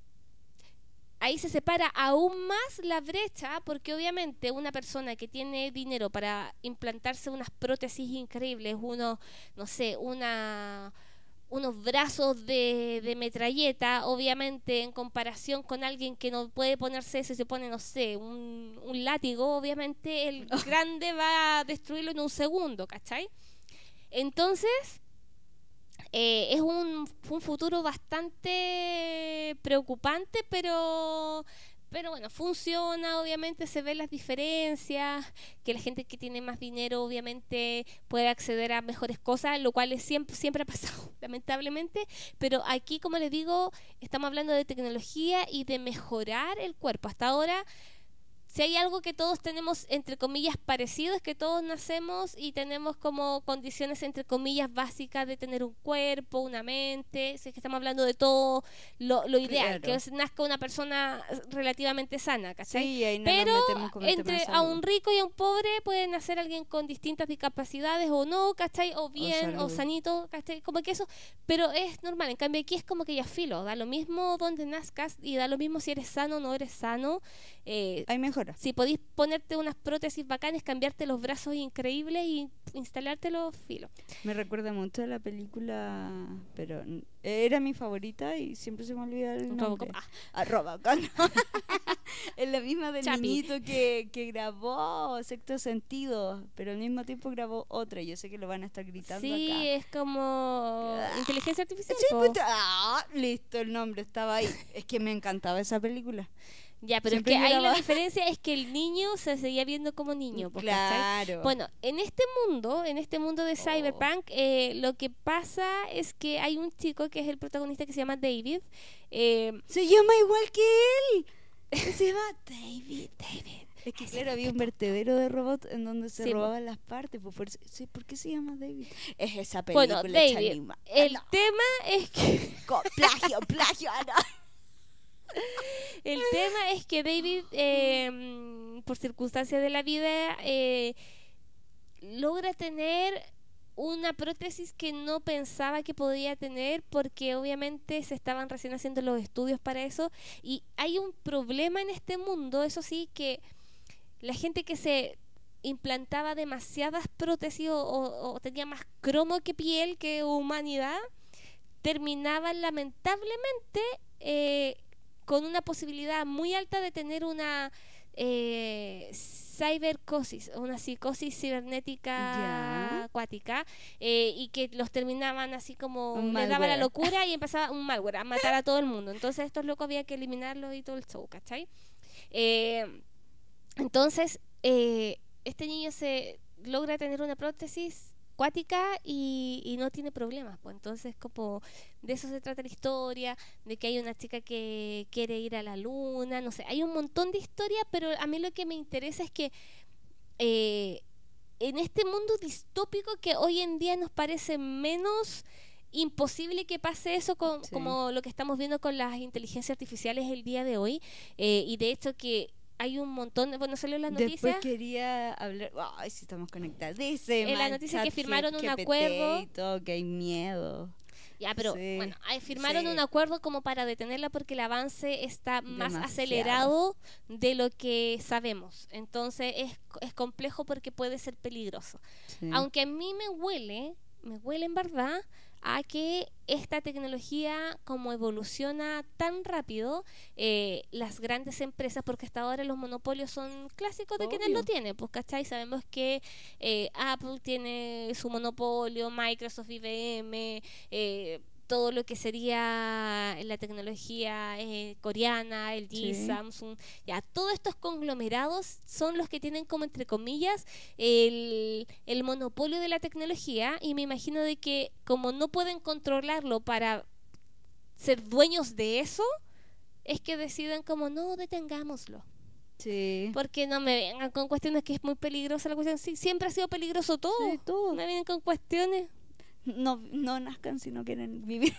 ahí se separa aún más la brecha, porque obviamente una persona que tiene dinero para implantarse unas prótesis increíbles, uno, no sé, una unos brazos de, de metralleta, obviamente en comparación con alguien que no puede ponerse eso, se pone, no sé, un, un látigo, obviamente el grande va a destruirlo en un segundo, ¿cachai? Entonces, eh, es un, un futuro bastante preocupante, pero... Pero bueno, funciona, obviamente se ven las diferencias, que la gente que tiene más dinero obviamente puede acceder a mejores cosas, lo cual es siempre, siempre ha pasado, lamentablemente. Pero aquí, como les digo, estamos hablando de tecnología y de mejorar el cuerpo. Hasta ahora, si hay algo que todos tenemos, entre comillas, parecido, es que todos nacemos y tenemos como condiciones, entre comillas, básicas de tener un cuerpo, una mente. Si es que estamos hablando de todo lo, lo ideal, claro. que es, nazca una persona relativamente sana, ¿cachai? Sí, ahí no Pero nos con entre a un rico y a un pobre puede nacer alguien con distintas discapacidades o no, ¿cachai? O bien, o, o sanito, ¿cachai? Como que eso, pero es normal. En cambio aquí es como que ya filo, da lo mismo donde nazcas y da lo mismo si eres sano o no eres sano. Eh, hay mejor. Si podéis ponerte unas prótesis bacanes, cambiarte los brazos increíbles y instalártelos, filo. Me recuerda mucho a la película, pero era mi favorita y siempre se me olvida el nombre. Robocop. Ah. Ah, Robocop. Es la misma del Chapi. niñito que, que grabó Sexto Sentido, pero al mismo tiempo grabó otra. Yo sé que lo van a estar gritando sí, acá. Sí, es como ah. inteligencia artificial. Sí, pues, ah, listo, el nombre estaba ahí. Es que me encantaba esa película. Ya, pero Siempre es que ahí la diferencia es que el niño se seguía viendo como niño. Pues, claro. ¿cachai? Bueno, en este mundo, en este mundo de Cyberpunk, oh. eh, lo que pasa es que hay un chico que es el protagonista que se llama David. Eh, se llama igual que él. Se llama David. David. Es que claro, había un vertedero de robots en donde se sí, robaban las partes. Pues, por, sí, ¿por qué se llama David? Es esa película. Bueno, David, el no. tema es que... plagio, plagio, no. El tema es que David, eh, por circunstancias de la vida, eh, logra tener una prótesis que no pensaba que podía tener, porque obviamente se estaban recién haciendo los estudios para eso, y hay un problema en este mundo, eso sí, que la gente que se implantaba demasiadas prótesis o, o, o tenía más cromo que piel que humanidad, terminaban lamentablemente eh, con una posibilidad muy alta de tener una eh, cibercosis, una psicosis cibernética Ya. acuática, eh, y que los terminaban así como Un les daba la malware. locura y empezaba un malware a matar a todo el mundo. Entonces estos locos había que eliminarlos y todo el show, ¿cachai? Eh, entonces eh, este niño se logra tener una prótesis acuática y, y no tiene problemas, pues entonces como de eso se trata la historia, de que hay una chica que quiere ir a la luna, no sé, hay un montón de historias, pero a mí lo que me interesa es que eh, en este mundo distópico que hoy en día nos parece menos imposible que pase eso con, Sí. como lo que estamos viendo con las inteligencias artificiales el día de hoy, eh, y de hecho que hay un montón, bueno, salió en las noticias. Después quería hablar, ay, si estamos conectados, dice En la noticia que firmaron un acuerdo. Y todo, que hay miedo. Ya, pero Sí, bueno, ahí firmaron sí. un acuerdo como para detenerla porque el avance está más Demasiado. acelerado de lo que sabemos. Entonces es, es complejo porque puede ser peligroso. Sí. Aunque a mí me huele, me huele en verdad a que esta tecnología como evoluciona tan rápido, eh, las grandes empresas, porque hasta ahora los monopolios son clásicos de quienes Obvio. lo tienen, pues ¿cachai? Sabemos que eh, Apple tiene su monopolio, Microsoft, I B M, eh, todo lo que sería la tecnología eh, coreana, L G, Sí. Samsung, ya, todos estos conglomerados son los que tienen como entre comillas el, el monopolio de la tecnología, y me imagino de que como no pueden controlarlo para ser dueños de eso, es que deciden como no, detengámoslo. Sí. Porque no me vengan con cuestiones que es muy peligrosa la cuestión. Sí, siempre ha sido peligroso todo. Sí, todo. No me vienen con cuestiones. No, no nazcan si no quieren vivir.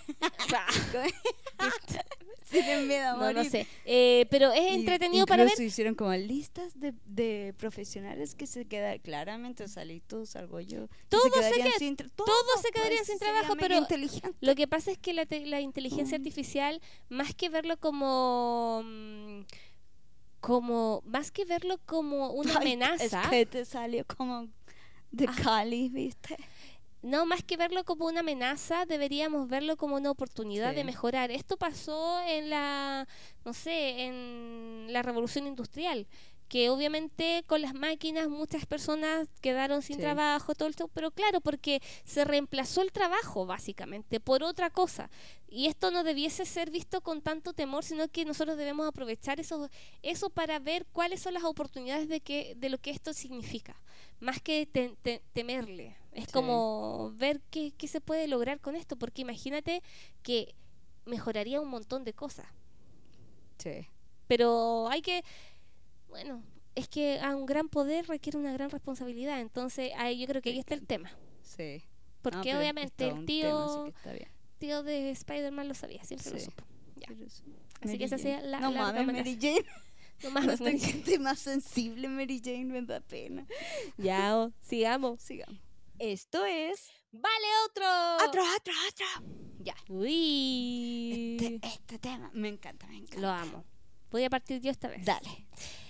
Si tienen miedo a No, morir. no sé. Eh, pero es Y entretenido para ver. incluso hicieron como listas de, de profesionales que se quedan, claramente salí tú, salgo yo. que Todos se quedarían qued- sin tra- todos se quedarían pues, sin sería trabajo, mega pero inteligente. Lo que pasa es que la, te- la inteligencia Mm. artificial, más que verlo como, mm, como, más que verlo como una Ay, amenaza, Es que te salió como de Ah. Cali, ¿viste? no, más que verlo como una amenaza, deberíamos verlo como una oportunidad Sí. de mejorar. Esto pasó en la, no sé, en la revolución industrial, que obviamente con las máquinas muchas personas quedaron sin Sí. trabajo, todo esto, pero claro, porque se reemplazó el trabajo básicamente por otra cosa. Y esto no debiese ser visto con tanto temor, sino que nosotros debemos aprovechar eso, eso para ver cuáles son las oportunidades de que de lo que esto significa, más que te- te- temerle. Es Sí. como ver qué, qué se puede lograr con esto, porque imagínate que mejoraría un montón de cosas. Sí. Pero hay que, bueno, es que a un gran poder requiere una gran responsabilidad, entonces ahí yo creo que ahí está el tema. Sí. Porque No, pero es obviamente todo el un tío, tema, así que está bien. tío de Spider-Man lo sabía, siempre lo Sí. supo. Ya. Pero sí. Así Mary que esa Jane. sea la, No la mames, Mary recomendación. Jane. No No más, estoy gente más sensible, Mary Jane, me da pena. Ya, oh, sigamos. Sigamos. Esto es. ¡Vale otro! ¡Otro, otro, otro! Ya. Uy. Este, este tema me encanta, me encanta. Lo amo. Voy a partir yo esta vez. Dale.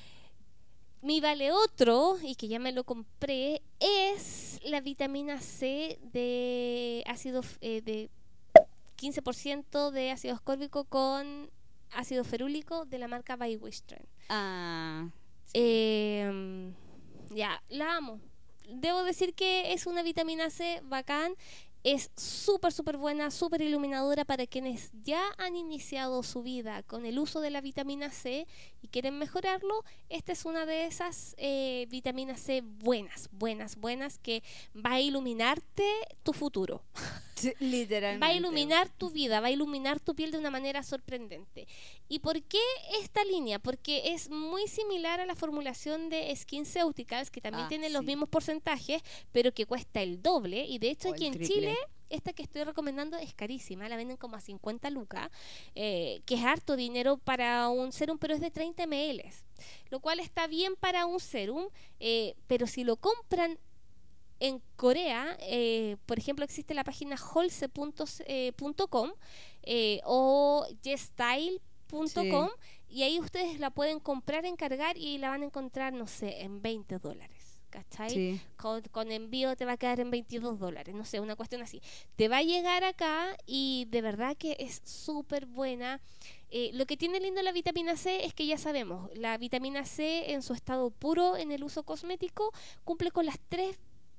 Mi vale otro, y que ya me lo compré, es la vitamina C de ácido f- eh, de quince por ciento de ácido ascórbico con ácido ferúlico de la marca Bywistren. Ah. sí. Eh, ya, la amo. Debo decir que es una vitamina C bacán. Es súper, súper buena, súper iluminadora para quienes ya han iniciado su vida con el uso de la vitamina C y quieren mejorarlo. Esta es una de esas eh, vitaminas C buenas, buenas, buenas, que va a iluminarte tu futuro. Sí, literalmente. Va a iluminar tu vida, va a iluminar tu piel de una manera sorprendente. ¿Y por qué esta línea? Porque es muy similar a la formulación de SkinCeuticals, que también Ah, tienen los sí. mismos porcentajes, pero que cuesta el doble. Y de hecho O aquí el en triple. Chile, esta que estoy recomendando es carísima, la venden como a cincuenta lucas, eh, que es harto dinero para un serum, pero es de treinta mililitros, lo cual está bien para un serum, eh, pero si lo compran en Corea, eh, por ejemplo, existe la página holse punto com eh, o yesstyle punto com sí. Y ahí ustedes la pueden comprar, encargar y la van a encontrar, no sé, en veinte dólares. ¿Cachai? Sí. Con, con envío te va a quedar en veintidós dólares, no sé, una cuestión así. Te va a llegar acá y de verdad que es súper buena. Eh, lo que tiene lindo la vitamina C es que ya sabemos, la vitamina C en su estado puro en el uso cosmético cumple con las tres,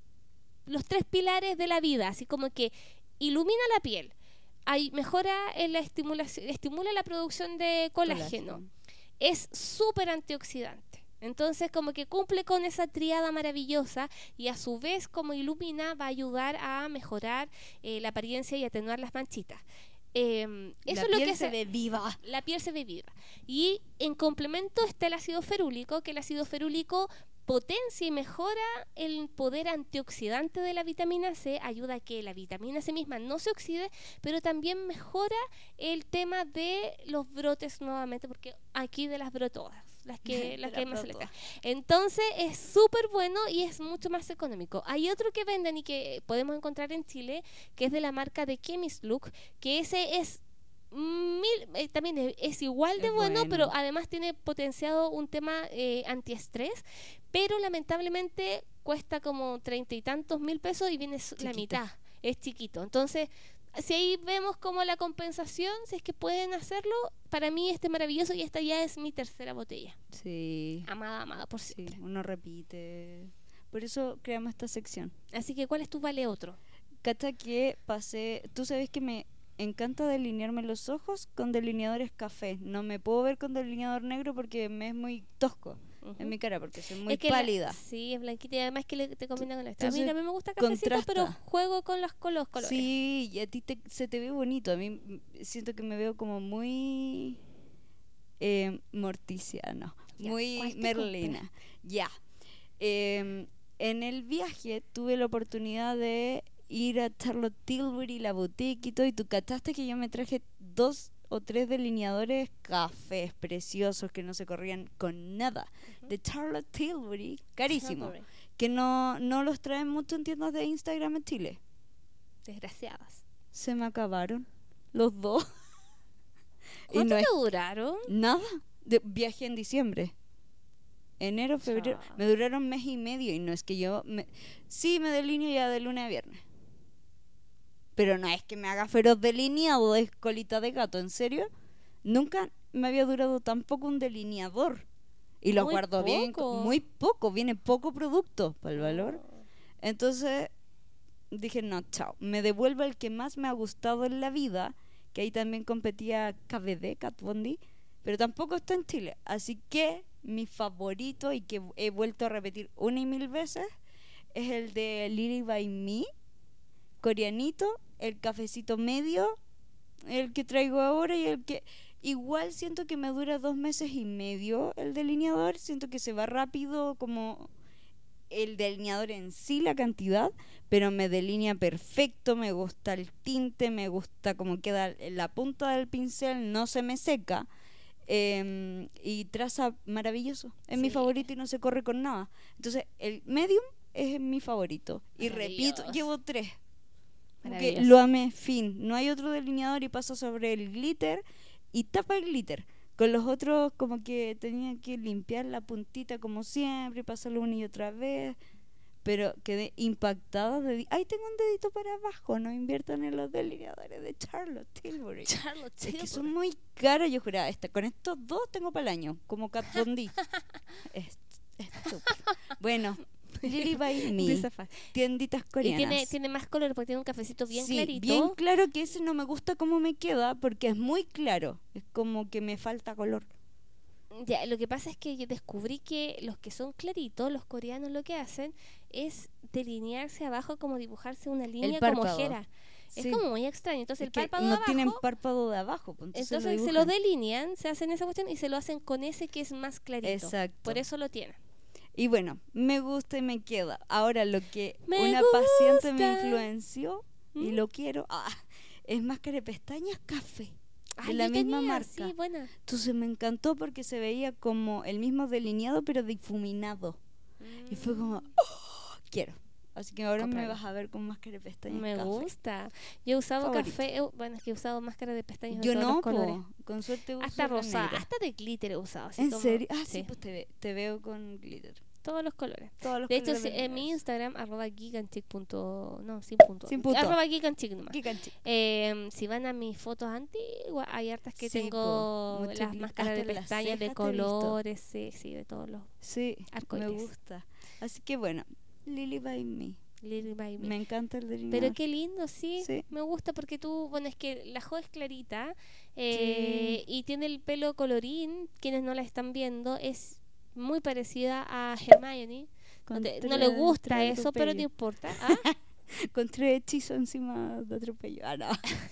los tres pilares de la vida, así como que ilumina la piel, hay, mejora en la estimulación, estimula la producción de colágeno, colágeno. Es súper antioxidante. Entonces como que cumple con esa tríada maravillosa y a su vez como ilumina va a ayudar a mejorar eh, la apariencia y atenuar las manchitas. Eh, eso la es lo piel que se ve viva. La piel se ve viva. Y en complemento está el ácido ferúlico, que el ácido ferúlico potencia y mejora el poder antioxidante de la vitamina C, ayuda a que la vitamina C misma no se oxide, pero también mejora el tema de los brotes nuevamente, porque aquí de las brotodas. Las que, las que hay más selectas. Entonces es súper bueno y es mucho más económico. Hay otro que venden y que podemos encontrar en Chile, que es de la marca de Chemist Look, que ese es mil, eh, también es, es igual de bueno, bueno, pero además tiene potenciado un tema eh, antiestrés, pero lamentablemente cuesta como treinta y tantos mil pesos y viene Chiquita. La mitad, es chiquito. Entonces si ahí vemos como la compensación, si es que pueden hacerlo, para mí este maravilloso y esta ya es mi tercera botella. Sí. Amada, amada, por siempre. Sí, uno repite. Por eso creamos esta sección. Así que, ¿cuál es tu vale otro? Cacha que pasé, tú sabes que me encanta delinearme los ojos con delineadores café. No me puedo ver con delineador negro porque me es muy tosco. Uh-huh. En mi cara porque soy muy es que pálida. La, sí, es blanquita y además que le, te combina con esto. A mí también me gusta cafecito, contrasta. Pero juego con los, con los colores. Sí, y a ti te, se te ve bonito. A mí siento que me veo como muy eh, Morticia, no, ya, muy Merlina. Ya. Eh, en el viaje tuve la oportunidad de ir a Charlotte Tilbury, la boutique y todo, y tú cachaste que yo me traje dos o tres delineadores cafés preciosos que no se corrían con nada. Uh-huh. De Charlotte Tilbury, carísimo. Tilbury. Que no, no los traen mucho en tiendas de Instagram en Chile. Desgraciadas. Se me acabaron los dos. ¿Cuánto y no te es, duraron? Nada. De, viajé en diciembre. Enero, febrero. Chao. Me duraron mes y medio y no es que yo... Me, sí, me delineo ya de lunes a viernes. Pero no es que me haga feroz delineado de colita de gato, ¿en serio? Nunca me había durado tampoco un delineador. Y lo muy guardo poco. Bien, muy poco, viene poco producto para el valor. Entonces dije, no, chao, me devuelvo el que más me ha gustado en la vida, que ahí también competía K V D, Kat Von D, pero tampoco está en Chile. Así que mi favorito, y que he vuelto a repetir una y mil veces, es el de Lily by Me, coreanito, el cafecito medio, el que traigo ahora y el que igual siento que me dura dos meses y medio el delineador, siento que se va rápido como el delineador en sí, la cantidad, pero me delinea perfecto, me gusta el tinte, me gusta cómo queda la punta del pincel, no se me seca, eh, y traza maravilloso, es sí. Mi favorito y no se corre con nada. Entonces el medium es mi favorito y repito, llevo tres. Que lo amé, fin. No hay otro delineador y pasa sobre el glitter y tapa el glitter. Con los otros como que tenía que limpiar la puntita como siempre y pasarlo una y otra vez. Pero quedé impactada de... Ay, tengo un dedito para abajo. No inviertan en los delineadores de Charlotte Tilbury. Charlotte Tilbury. Es que son muy caros. Yo juraba, esta, con estos dos tengo para el año. Como Kat Von D. es, estúpido. Bueno... Lily by Me, tienditas coreanas. Y tiene, tiene más color porque tiene un cafecito bien sí, clarito. Bien claro, que ese no me gusta cómo me queda porque es muy claro. Es como que me falta color. Ya, lo que pasa es que yo descubrí que los que son claritos, los coreanos lo que hacen es delinearse abajo como dibujarse una línea como ojera. Es sí. Como muy extraño. Entonces es el párpado no de abajo, tienen párpado de abajo. Pues entonces entonces lo se lo delinean, se hacen esa cuestión y se lo hacen con ese que es más clarito. Exacto. Por eso lo tienen. Y bueno, me gusta y me queda. Ahora lo que me una gusta. paciente me influenció ¿Mm? Y lo quiero, ah, es máscara de pestañas café. Ay, de la misma tenía, marca. Sí, buena. Entonces me encantó porque se veía como el mismo delineado pero difuminado. Mm. Y fue como, oh, quiero. Así que ahora Cómpralo. me vas a ver con máscara de pestañas. Me café. gusta. Yo he usado Favorito. café, eh, bueno, es que he usado máscara de pestañas de Yo todos no, los colores. po. Con suerte uso Hasta la rosada, negra. hasta de glitter he usado. Así ¿En como- serio? Ah, sí, sí, pues te, ve- te veo con glitter. todos los colores. Todos los De hecho, colores sí, del en mi universo. Instagram, arroba giganchic. punto- No, sin punto. Sin punto. Arroba giganchic nomás. Giganchi. Eh, si van a mis fotos antiguas, hay hartas que Sí, po, tengo mucho las glit- máscaras de hasta en las pestañas de cejas te he visto. colores, sí, sí, de todos los Sí, me arcoíris. gusta. Así que bueno, Lily by me. Lily by Me. Me encanta el delineador. Pero qué lindo, sí, Sí. me gusta porque tú, bueno, es que la Jo es clarita eh, y tiene el pelo colorín, quienes no la están viendo, es muy parecida a Hermione. No, Con te- no tres- le gusta tres eso, pero no atropellos. importa. ¿Ah? Con tres hechizos encima de atropello. Ah, no.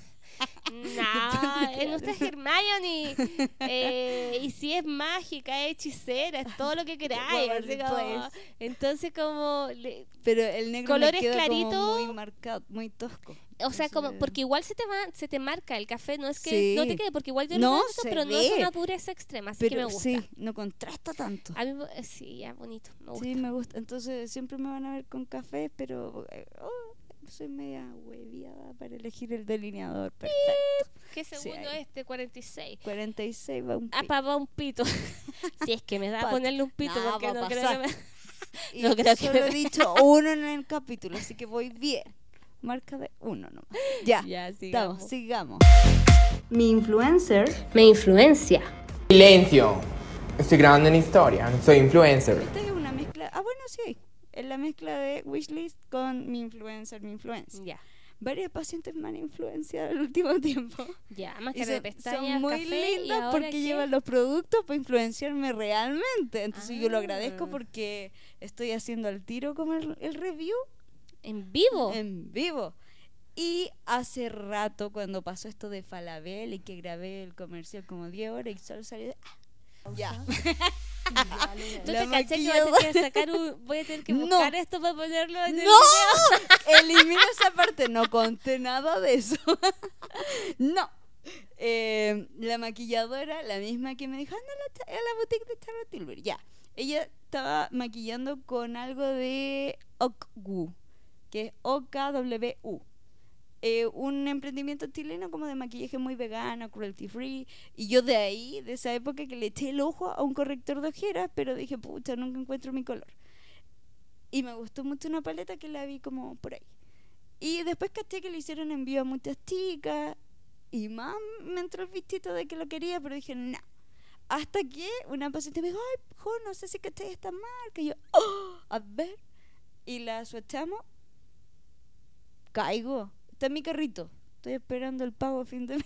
No, eh, no es Hermione. Eh, y si es mágica, es hechicera, es todo lo que queráis. Waverly así como- Place. entonces, como. le- Pero el negro Colores me queda claritos. como muy marcado, muy tosco. o sea, como. Entonces- Porque igual se te va, se te marca el café, no es que Sí. no te quede, porque igual yo No, lo veo, se pero no es ve. una dureza extrema, así que me Pero gusta. sí, no contrasta tanto. A mí, eh, sí, ya, bonito, me gusta. Sí, me gusta. Entonces siempre me van a ver con café, pero eh, oh, soy media hueviada para elegir el delineador. Perfecto. ¿Qué segundo ahí. este? cuarenta y seis. cuarenta y seis va un Ah, pi. pa, va un pito. Si es que me da a Pa- ponerle un pito, No, porque va a no creo pasar. que me... Y no creo que solo me- he dicho uno en el capítulo, así que voy bien. Marca de uno nomás. Ya, Ya, sigamos, sigamos. sigamos. Mi influencer. Me influencia. Silencio. Estoy grabando una historia. Soy influencer. Esta es una mezcla. Ah, bueno, sí. Es la mezcla de Wishlist con mi influencer, mi influencer. Ya, Varias pacientes me han influenciado el último tiempo. ya, Y máscara son, de pestañas, son muy café, y lindas ahora porque qué? llevan los productos para influenciarme realmente. Entonces yo lo agradezco Ah. porque estoy haciendo al tiro como el, el review en vivo. en vivo. Y hace rato cuando pasó esto de Falabella y que grabé el comercial como diez horas y solo salió... ¡ah! Ya. ¿Tú La te caché que voy a maquilladora- tener que sacar un, voy a tener que No. buscar esto para ponerlo en el ¡No! Elimina esa parte. No conté nada de eso. No. Eh, la maquilladora, la misma que me dijo, anda a la, cha- a la boutique de Charlotte Tilbury. Ya. Ella estaba maquillando con algo de Okwu, que es O K W U. Eh, un emprendimiento chileno como de maquillaje muy vegano, cruelty free. Y yo de ahí, de esa época, que le eché el ojo a un corrector de ojeras, pero dije, pucha, nunca encuentro mi color. Y me gustó mucho una paleta que la vi como por ahí. Y después caché que le hicieron envío a muchas chicas. Y más me entró el bichito de que lo quería, pero dije, no. Hasta que una paciente me dijo, ay, jo, no sé si caché esta marca. Y yo, oh, a ver. Y la swatchamos. Caigo. Está en mi carrito. Estoy esperando el pago a fin de mes.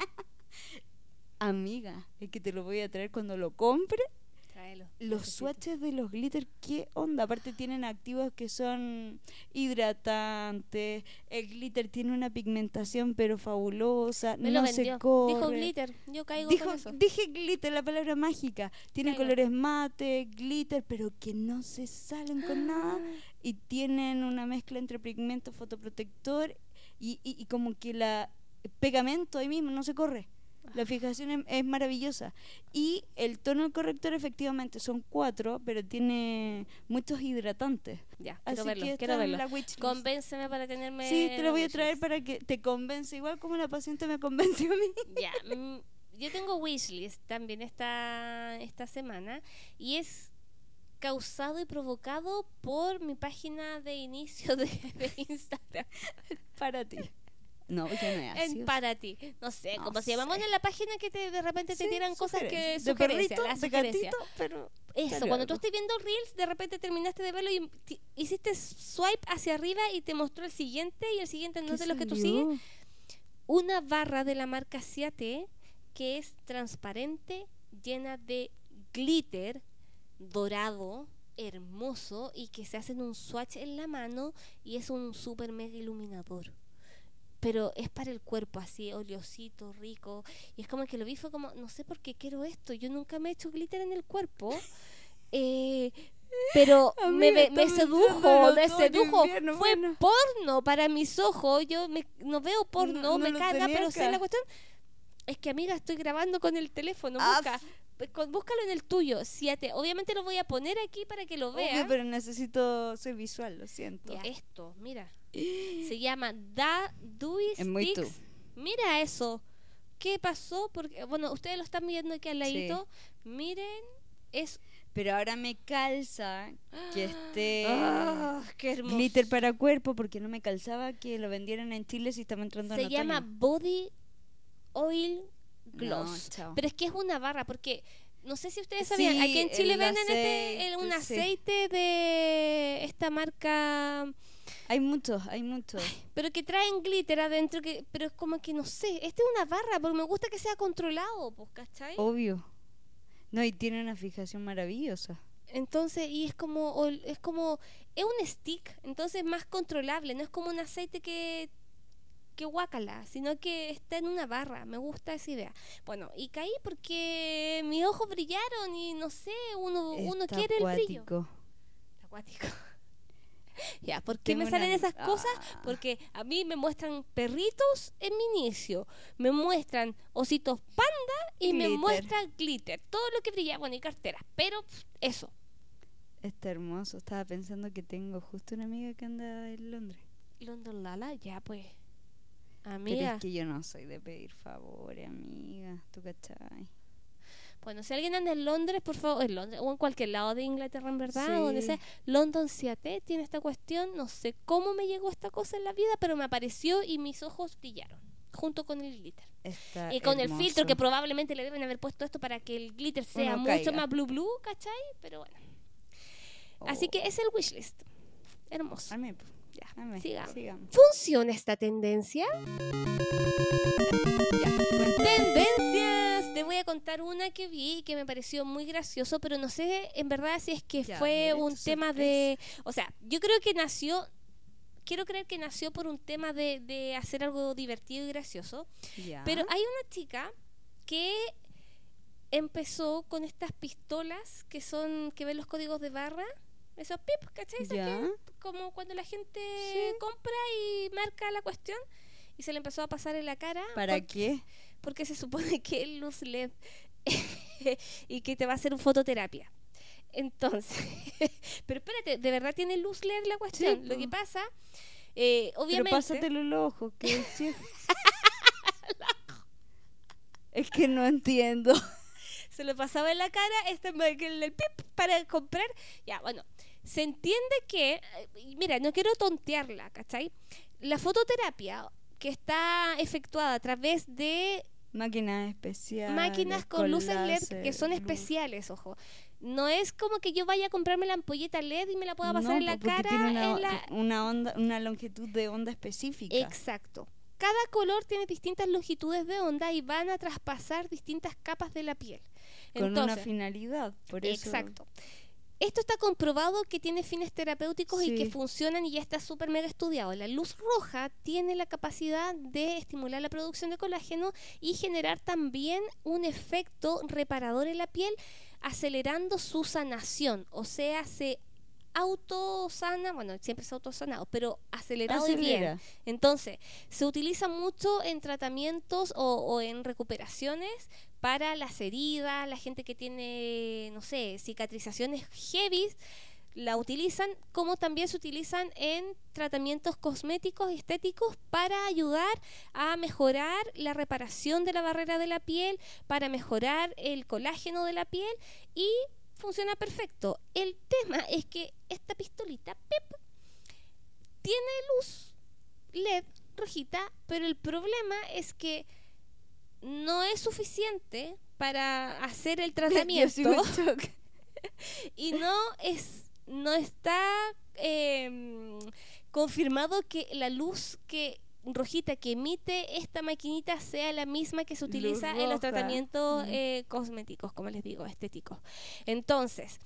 Amiga, es que te lo voy a traer cuando lo compre. Tráelo. Los necesito. swatches de los glitter, ¿qué onda? Aparte tienen activos que son hidratantes. El glitter tiene una pigmentación pero fabulosa. Me no lo se vendió. corre. Dijo glitter. Yo caigo Dijo- con eso. Dije glitter, la palabra mágica. Tienen Caigo. colores mate, glitter, pero que no se salen con nada. Y tienen una mezcla entre pigmento, fotoprotector y, y, y como que la pegamento ahí mismo no se corre. La fijación es, es maravillosa. Y el tono del corrector efectivamente son cuatro, pero tiene muchos hidratantes. Ya, Así quiero verlo, que quiero está en verlo. la wishlist. Convénceme para tenerme. Sí, en te lo la voy a traer wishlist. para que te convence, igual como la paciente me convenció a mí. Ya, mm, yo tengo wishlist también esta, esta semana y es causado y provocado por mi página de inicio de, de Instagram. Para ti. No, ya no es así. En para ti. No sé, No como se llamamos sé. en la página que te, de repente te Sí, tiran cosas que sugerencias. De sugerencias, perrito, la de sugerencia. gatito, pero Eso, salió cuando tú algo. estás viendo Reels, de repente terminaste de verlo y ti- hiciste swipe hacia arriba y te mostró el siguiente y el siguiente no ¿Qué es de los que tú salió? sigues. Una barra de la marca Ciate que es transparente, llena de glitter dorado, hermoso y que se hace en un swatch en la mano y es un super mega iluminador. Pero es para el cuerpo así, oleosito, rico. Y es como que lo vi, fue como, no sé por qué quiero esto. Yo nunca me he hecho glitter en el cuerpo. Eh, pero me, Amiga, me, me estamos sedujo, entrando me en otoño, sedujo. invierno, Fue bueno. porno para mis ojos. Yo me, no veo porno, No, no me lo carga, tenía pero sé acá. la cuestión. Es que, amiga, estoy grabando con el teléfono. Ah, Busca pues, con- búscalo en el tuyo. Siete. Obviamente lo voy a poner aquí para que lo vean. Obvio, pero necesito, soy visual, lo siento. Ya, esto, mira. Se llama Da Dewey Es muy tú. Sticks. Mira eso. ¿Qué pasó? Porque, bueno, ustedes lo están viendo aquí al ladito. Miren, es Pero ahora me calza que esté ah, qué hermoso. glitter para cuerpo, porque no me calzaba que lo vendieran en Chile si estaba entrando en Se llama otoño. Body Oil Gloss. No, chao. Pero es que es una barra, porque no sé si ustedes Sí, sabían, aquí en Chile el venden este, aceite, el- un sí. aceite de esta marca, Hay muchos, hay muchos. pero que traen glitter adentro, que pero es como que no sé, este es una barra, porque me gusta que sea controlado, pues, ¿cachai? Obvio. No, y tiene una fijación maravillosa. Entonces, y es como, o el- es como, es un stick, entonces es más controlable, no es como un aceite que, que guácala, sino que está en una barra, me gusta esa idea. Bueno, y caí porque mis ojos brillaron y no sé, uno, uno Está quiere el brillo. acuático. Está acuático. Ya, ¿por qué Tengo me salen una- esas cosas? Ah. Porque a mí me muestran perritos en mi inicio, me muestran ositos panda y me Glitter. muestran glitter, todo lo que brilla, bueno, y carteras, pero pff, eso. Está hermoso. Estaba pensando que tengo justo una amiga que anda en Londres. London Lala, ya pues. Pero Amiga. es que yo no soy de pedir favores, amiga. ¿Tú cachai? Bueno, si alguien anda en Londres, por favor, en Londres o en cualquier lado de Inglaterra, en verdad, Sí. donde sea, London siete tiene esta cuestión. No sé cómo me llegó esta cosa en la vida, pero me apareció y mis ojos brillaron, junto con el glitter. Está Y con hermoso. el filtro, que probablemente le deben haber puesto esto para que el glitter sea Uno mucho caiga. más blue blue, ¿cachai? Pero bueno. Así Oh. que es el wishlist. Hermoso. Amén, po. Ya, Amén. sigamos. Sigamos. ¿Funciona esta tendencia? Tendencias. Te voy a contar una que vi y que me pareció muy gracioso, pero no sé en verdad si es que Ya, fue mira, un tu tema de... O sea, yo creo que nació... Quiero creer que nació por un tema de, de hacer algo divertido y gracioso. Ya. Pero hay una chica que empezó con estas pistolas que son... que ven los códigos de barra. Esos pip, ¿cachai? Esos Ya. que- como cuando la gente Sí. compra y marca la cuestión. Y se le empezó a pasar en la cara. ¿Para porque, qué? porque se supone que es luz L E D y que te va a hacer un fototerapia. Entonces, pero espérate, ¿de verdad tiene luz L E D la cuestión? Sí, Lo po. que pasa, eh, Pero obviamente... pásatelo en los ojos, que es ciego. Es que no entiendo. se lo pasaba en la cara este el, el pip para comprar. Ya, bueno, se entiende que, eh, mira, no quiero tontearla, ¿cachai? La fototerapia que está efectuada a través de Máquinas especiales. máquinas con luces L E D láser, que son luz. especiales, ojo. No es como que yo vaya a comprarme la ampolleta L E D y me la pueda pasar No, en la po, porque cara. tiene una, en la... una onda, una longitud de onda específica. Exacto. Cada color tiene distintas longitudes de onda y van a traspasar distintas capas de la piel. Con una Entonces, finalidad, por eso. exacto. Esto está comprobado que tiene fines terapéuticos y Sí. que funcionan y ya está súper mega estudiado. La luz roja tiene la capacidad de estimular la producción de colágeno y generar también un efecto reparador en la piel, acelerando su sanación. O sea, se autosana, bueno, siempre es autosanado, pero acelerado y bien. Acelera. Entonces, se utiliza mucho en tratamientos o, o en recuperaciones para las heridas, la gente que tiene, no sé, cicatrizaciones heavy, la utilizan, como también se utilizan en tratamientos cosméticos y estéticos para ayudar a mejorar la reparación de la barrera de la piel, para mejorar el colágeno de la piel y funciona perfecto. El tema es que esta pistolita pip, tiene luz L E D rojita, pero el problema es que no es suficiente para hacer el Yo tratamiento sigo en shock. y no es no está eh, confirmado que la luz que rojita que emite esta maquinita sea la misma que se Luz utiliza en los roja. tratamientos Mm. eh, cosméticos, como les digo, estéticos. Entonces,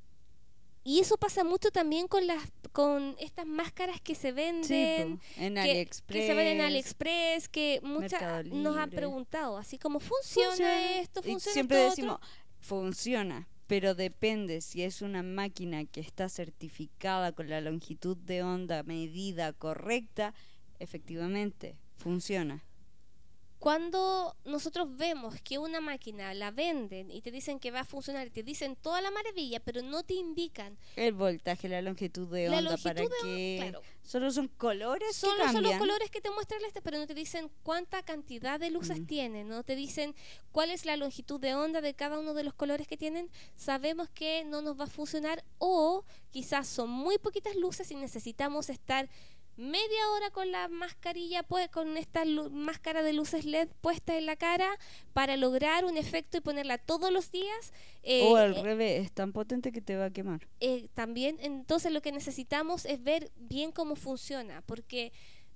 y eso pasa mucho también con las con estas máscaras que se Sí, venden, po, en que, AliExpress. que se ven en AliExpress, que Mercado muchas nos han Libre. preguntado, así como funciona, Funciona. esto, Y funciona siempre esto decimos, otro? funciona, pero depende si es una máquina que está certificada con la longitud de onda medida correcta, efectivamente, funciona. cuando nosotros vemos que una máquina la venden y te dicen que va a funcionar, y te dicen toda la maravilla, pero no te indican el voltaje, la longitud de onda, la longitud para de que onda, claro. Solo son colores Solo que son cambian. los colores que te muestran este, pero no te dicen cuánta cantidad de luces Mm. tiene, no te dicen cuál es la longitud de onda de cada uno de los colores que tienen. Sabemos que no nos va a funcionar, o quizás son muy poquitas luces y necesitamos estar media hora con la mascarilla, pues, con esta lu- máscara de luces L E D puesta en la cara para lograr un efecto y ponerla todos los días. Eh, O al eh, revés, es tan potente que te va a quemar. eh, también, entonces lo que necesitamos es ver bien cómo funciona, porque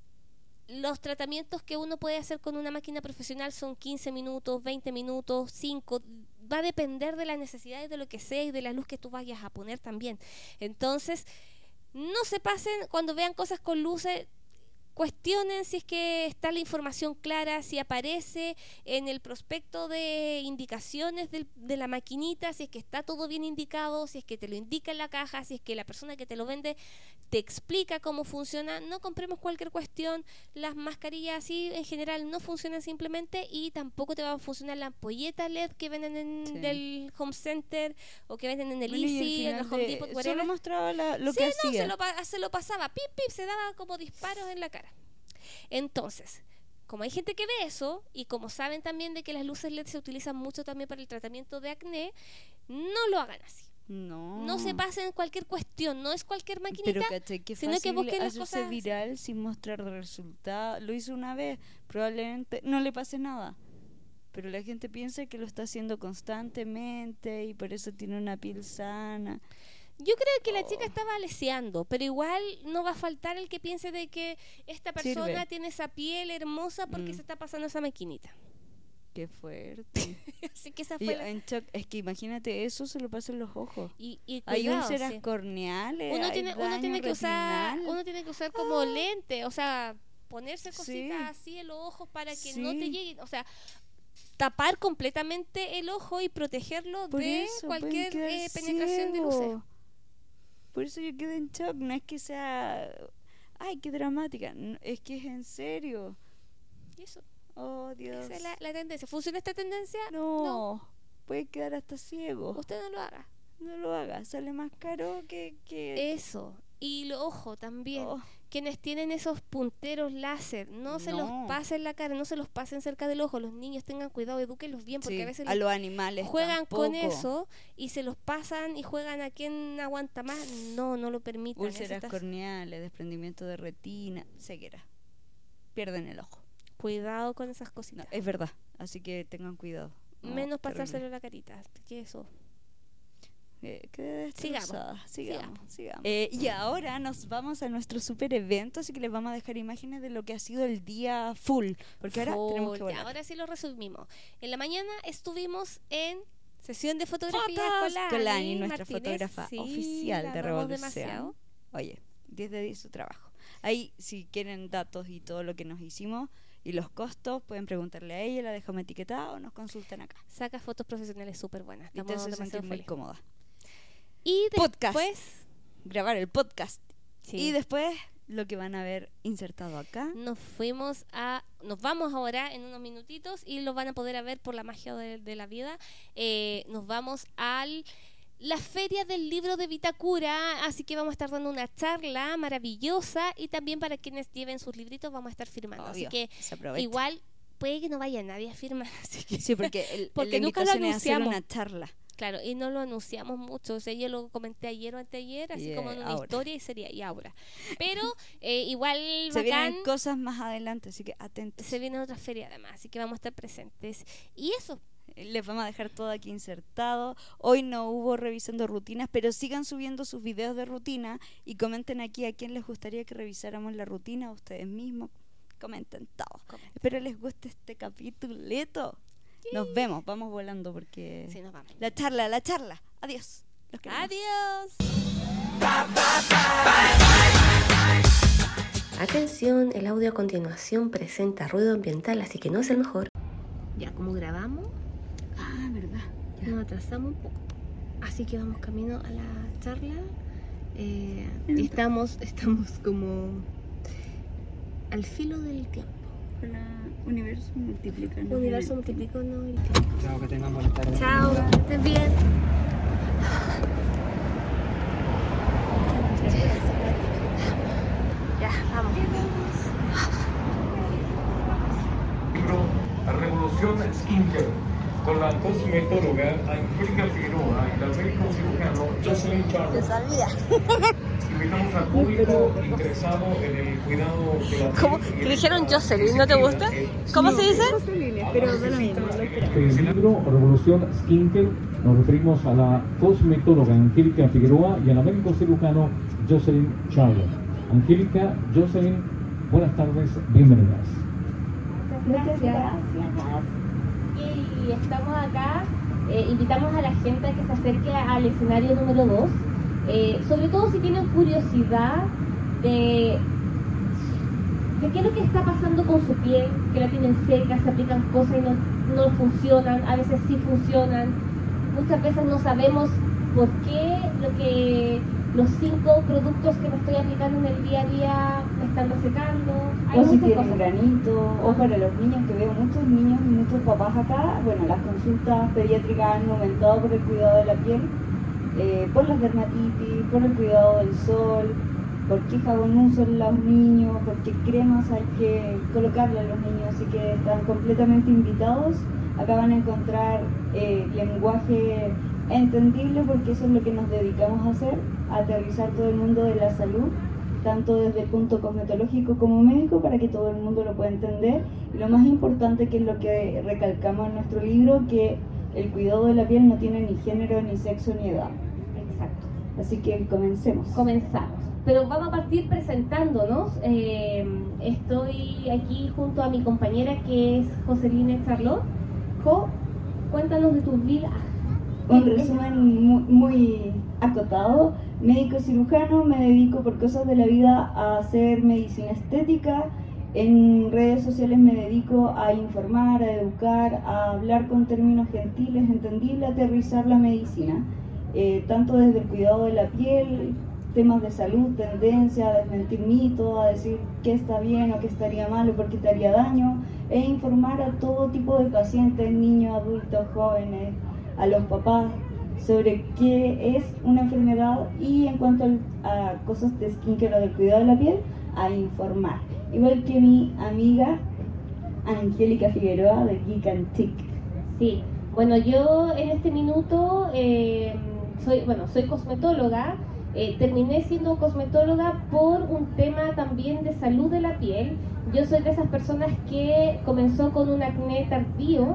los tratamientos que uno puede hacer con una máquina profesional son quince minutos, veinte minutos, cinco, va a depender de las necesidades de lo que sea y de la luz que tú vayas a poner también. Entonces, no se pasen cuando vean cosas con luces, cuestionen si es que está la información clara, si aparece en el prospecto de indicaciones del, de la maquinita, si es que está todo bien indicado, si es que te lo indica en la caja, si es que la persona que te lo vende te explica cómo funciona. No compremos cualquier cuestión. Las mascarillas así en general no funcionan simplemente, y tampoco te va a funcionar la ampolleta L E D que venden en Sí. del Home Center o que venden en el Bueno, y al Easy, en el final Home de- Depot, solo whatever. mostraba la- lo Sí, que no, hacía. se lo, pa- se lo pasaba, pip, pip, se daba como disparos en la cara. Entonces, como hay gente que ve eso, y como saben también de que las luces L E D se utilizan mucho también para el tratamiento de acné, no lo hagan así. No. No se pasen en cualquier cuestión, no es cualquier Pero maquinita, caché que sino que fácil busquen las hacerse cosas. viral sin mostrar resultados. Lo hizo una vez, probablemente no le pase nada. Pero la gente piensa que lo está haciendo constantemente y por eso tiene una piel sana. Yo creo que la Oh. chica estaba leseando, pero igual no va a faltar el que piense de que esta persona Sirve. tiene esa piel hermosa porque Mm. se está pasando esa maquinita. Qué fuerte. Así que esa Y fue la... en shock, es que imagínate, eso se lo pasa en los ojos. Y, y Hay cuidado, úlceras sí. corneales. uno hay tiene uno daño tiene que usar retinal. uno tiene que usar como lente, o sea, ponerse cositas Sí. así en los ojos para que no te Sí. lleguen, o sea, tapar completamente el ojo y protegerlo Por de eso, pueden cualquier quedar eh, penetración de luces. ciegos. Por eso yo quedé en shock. No es que sea, ay, qué dramática. No, es que es en serio. Y eso, Oh, Dios. esa es la, la tendencia. ¿Funciona esta tendencia? No, puede quedar hasta ciego. Usted no lo haga. No lo haga, sale más caro que... que... Eso. Y lo ojo también. Oh, Quienes tienen esos punteros láser, no se los No. pasen en la cara, no se los pasen cerca del ojo. Los niños tengan cuidado, edúquenlos bien, porque sí, a veces a les los animales juegan con tampoco. eso y se los pasan y juegan a quien aguanta más. No, no lo permitan. Úlceras Necesitas corneales, desprendimiento de retina, ceguera. Pierden el ojo. cuidado con esas No, cositas. es verdad, así que tengan cuidado. No, Menos terrible. pasárselo en la carita, que eso. Eh, quedé Sigamos, destrozada. Sigamos, sigamos. sigamos. Eh, y ahora nos vamos a nuestro super evento, así que les vamos a dejar imágenes de lo que ha sido el día full, porque ahora tenemos que Full, ya, volar. ahora sí lo resumimos. En la mañana estuvimos en sesión de fotografía Fotos con con Lani Lani, nuestra Martínez. fotógrafa Sí, oficial la de amamos Revolución. demasiado. Oye, diez de diez su trabajo. Ahí, si quieren datos y todo lo que nos hicimos y los costos, pueden preguntarle a ella, la dejamos etiquetada o nos consultan acá. Saca fotos profesionales súper buenas. Y te Estamos hace demasiado sentir muy felices. cómoda. Y Podcast. después, Grabar el podcast. sí, Y después, lo que van a ver insertado acá. nos fuimos a, nos vamos ahora en unos minutitos y lo van a poder ver por la magia de, de la vida. Eh, nos vamos al la feria del libro de Vitacura, así que vamos a estar dando una charla maravillosa y también para quienes lleven sus libritos vamos a estar firmando. Obvio, así que se aprovecha. igual puede que no vaya nadie a firmar, así que Sí, porque, el, Porque la nunca lo invitación es hacer anunciamos. una charla. claro, y no lo anunciamos mucho, o sea, yo lo comenté ayer o anteayer, así Y, como en eh, una ahora. historia y sería, y ahora. Pero eh, igual Se bacán, vienen cosas más adelante, así que atentos. se viene otra feria además, así que vamos a estar presentes. Y eso, Les vamos a dejar todo aquí insertado. Hoy no hubo revisando rutinas, pero sigan subiendo sus videos de rutina y comenten aquí a quién les gustaría que revisáramos la rutina, a ustedes mismos. Comenten todo. comenten. Espero les guste este capítulo. Nos vemos, vamos volando porque... Sí, nos vamos. La charla, la charla. Adiós. Los queremos. Adiós. Atención, el audio a continuación presenta ruido ambiental, así que no es el mejor. Ya, como grabamos, Ah, verdad. nos atrasamos un poco. Así que vamos camino a la charla. Eh, y estamos, estamos como al filo del tiempo. Hola. Universo multiplica. No Universo multiplica no. Chao, que tengan buenas tardes. Chao, que estén bien. Ya, vamos. La revolución skincare con la cosmetóloga Angélica Figueroa y el médico cirujano Jocelyn Charles. Yo sabía. Invitamos al público interesado en el cuidado de la ¿Cómo? piel y ¿Te el dijeron cuidado Jocelyn? ¿No te gusta? ¿Cómo se dice? Pero da lo mismo, lo esperaba. En el libro Revolución Skincare nos referimos a la cosmetóloga Angélica Figueroa y al médico cirujano Jocelyn Charles. Angélica, Jocelyn, buenas tardes, bienvenidas. Muchas gracias. Y estamos acá, eh, invitamos a la gente a que se acerque al escenario número dos, eh, sobre todo si tienen curiosidad de, de qué es lo que está pasando con su piel, que la tienen seca, se aplican cosas y no, no funcionan, a veces sí funcionan, muchas veces no sabemos por qué lo que los cinco productos que me estoy aplicando en el día a día me están resecando. Hay O si muchas tienen cosas. granito, o para los niños, que veo muchos niños y muchos papás acá, bueno, las consultas pediátricas han aumentado por el cuidado de la piel, eh, por las dermatitis, por el cuidado del sol, por qué jabón usan los niños, por qué cremas hay que colocarle a los niños, así que están completamente invitados. Acá van a encontrar eh, lenguaje entendible, porque eso es lo que nos dedicamos a hacer, a aterrizar todo el mundo de la salud, tanto desde el punto cosmetológico como médico, para que todo el mundo lo pueda entender. Y lo más importante, que es lo que recalcamos en nuestro libro, que el cuidado de la piel no tiene ni género, ni sexo, ni edad. Exacto. Así que comencemos. Comenzamos. Pero vamos a partir presentándonos. Eh, estoy aquí junto a mi compañera, que es Jocelyn Charlotte. Jo, cuéntanos de tu vida. Un resumen muy, muy acotado. Médico cirujano, me dedico por cosas de la vida a hacer medicina estética. En redes sociales me dedico a informar, a educar, a hablar con términos gentiles, entendibles, a aterrizar la medicina. Eh, tanto desde el cuidado de la piel, temas de salud, tendencia, a desmentir mitos, a decir qué está bien o qué estaría mal o por qué te haría daño, e informar a todo tipo de pacientes, niños, adultos, jóvenes, a los papás, sobre qué es una enfermedad, y en cuanto a cosas de skincare o del cuidado de la piel, a informar. Igual que mi amiga Angélica Figueroa de Geek and Tick. Sí, bueno, yo en este minuto eh, soy, bueno, soy cosmetóloga. Eh, terminé siendo cosmetóloga por un tema también de salud de la piel. Yo soy de esas personas que comenzó con un acné tardío.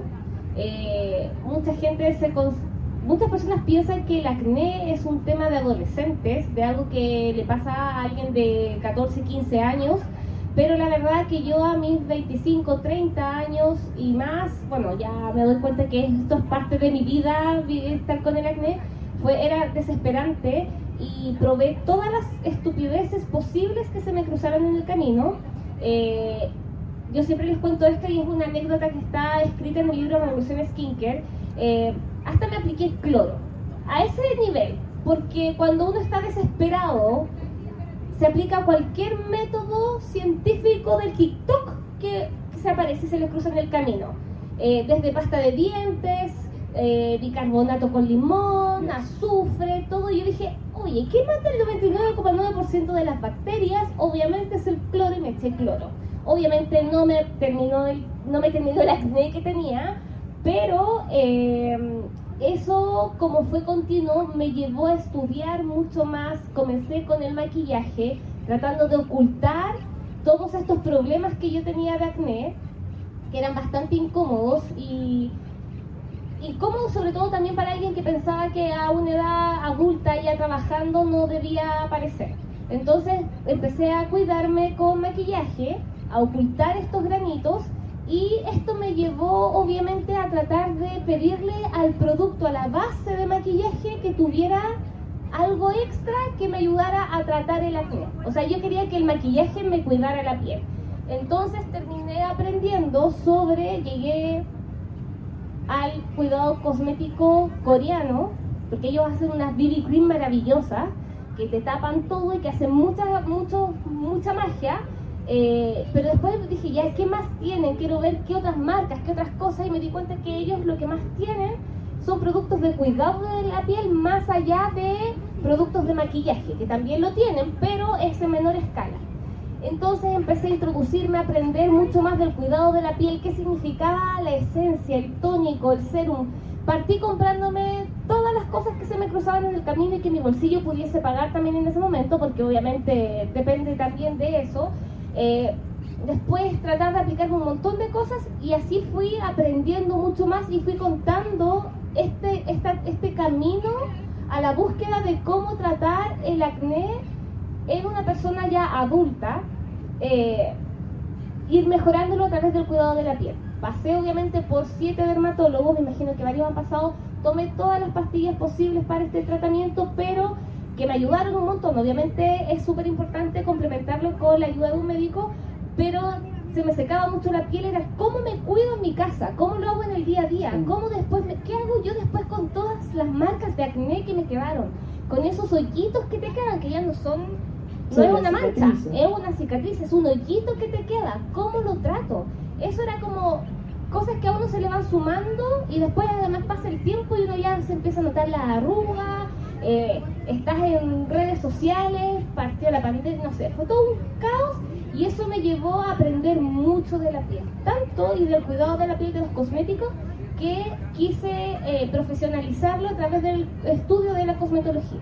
Eh, mucha gente se cons- muchas personas piensan que el acné es un tema de adolescentes, de algo que le pasa a alguien de catorce, quince años, pero la verdad que yo a mis veinticinco, treinta años y más, bueno, ya me doy cuenta que esto es parte de mi vida, estar con el acné, fue, era desesperante, y probé todas las estupideces posibles que se me cruzaron en el camino. Eh, yo siempre les cuento esto, y es una anécdota que está escrita en el libro Revolución Skincare. Eh, hasta me apliqué cloro, a ese nivel, porque cuando uno está desesperado se aplica cualquier método científico del TikTok que, que se aparece y se le cruza en el camino, eh, desde pasta de dientes, eh, bicarbonato con limón, azufre, todo. Y yo dije, oye, ¿qué mata el noventa y nueve coma nueve por ciento de las bacterias? Obviamente es el cloro, y me eché cloro. Obviamente no me terminó el, no me terminó el acné que tenía, pero eh, eso, como fue continuo, me llevó a estudiar mucho más. Comencé con el maquillaje, tratando de ocultar todos estos problemas que yo tenía de acné, que eran bastante incómodos, y incómodos sobre todo también para alguien que pensaba que a una edad adulta, ya trabajando, no debía aparecer. Entonces empecé a cuidarme con maquillaje, a ocultar estos granitos, y esto me llevó obviamente a tratar de pedirle al producto, a la base de maquillaje, que tuviera algo extra que me ayudara a tratar el acné. O sea, yo quería que el maquillaje me cuidara la piel. Entonces terminé aprendiendo sobre, llegué al cuidado cosmético coreano, porque ellos hacen unas B B cream maravillosas que te tapan todo y que hacen mucha, mucho, mucha magia. Eh, pero después dije, ya, ¿qué más tienen? Quiero ver qué otras marcas, qué otras cosas, y me di cuenta que ellos lo que más tienen son productos de cuidado de la piel, más allá de productos de maquillaje, que también lo tienen, pero es en menor escala. Entonces empecé a introducirme, a aprender mucho más del cuidado de la piel, qué significaba la esencia, el tónico, el serum. Partí comprándome todas las cosas que se me cruzaban en el camino y que mi bolsillo pudiese pagar también en ese momento, porque obviamente depende también de eso. Eh, después tratar de aplicarme un montón de cosas, y así fui aprendiendo mucho más y fui contando este, esta, este camino a la búsqueda de cómo tratar el acné en una persona ya adulta, eh, ir mejorándolo a través del cuidado de la piel. Pasé obviamente por siete dermatólogos, me imagino que varios han pasado, tomé todas las pastillas posibles para este tratamiento, pero que me ayudaron un montón. Obviamente es súper importante complementarlo con la ayuda de un médico, pero se me secaba mucho la piel. Era cómo me cuido en mi casa, cómo lo hago en el día a día, cómo después me, qué hago yo después con todas las marcas de acné que me quedaron, con esos hoyitos que te quedan, que ya no son, no es una mancha, es una cicatriz, es un hoyito que te queda, ¿cómo lo trato? Eso era como cosas que a uno se le van sumando, y después además pasa el tiempo y uno ya se empieza a notar las arrugas. Eh, estás en redes sociales, partió la pandemia, no sé, fue todo un caos, y eso me llevó a aprender mucho de la piel, tanto y del cuidado de la piel, de los cosméticos, que quise eh, profesionalizarlo a través del estudio de la cosmetología.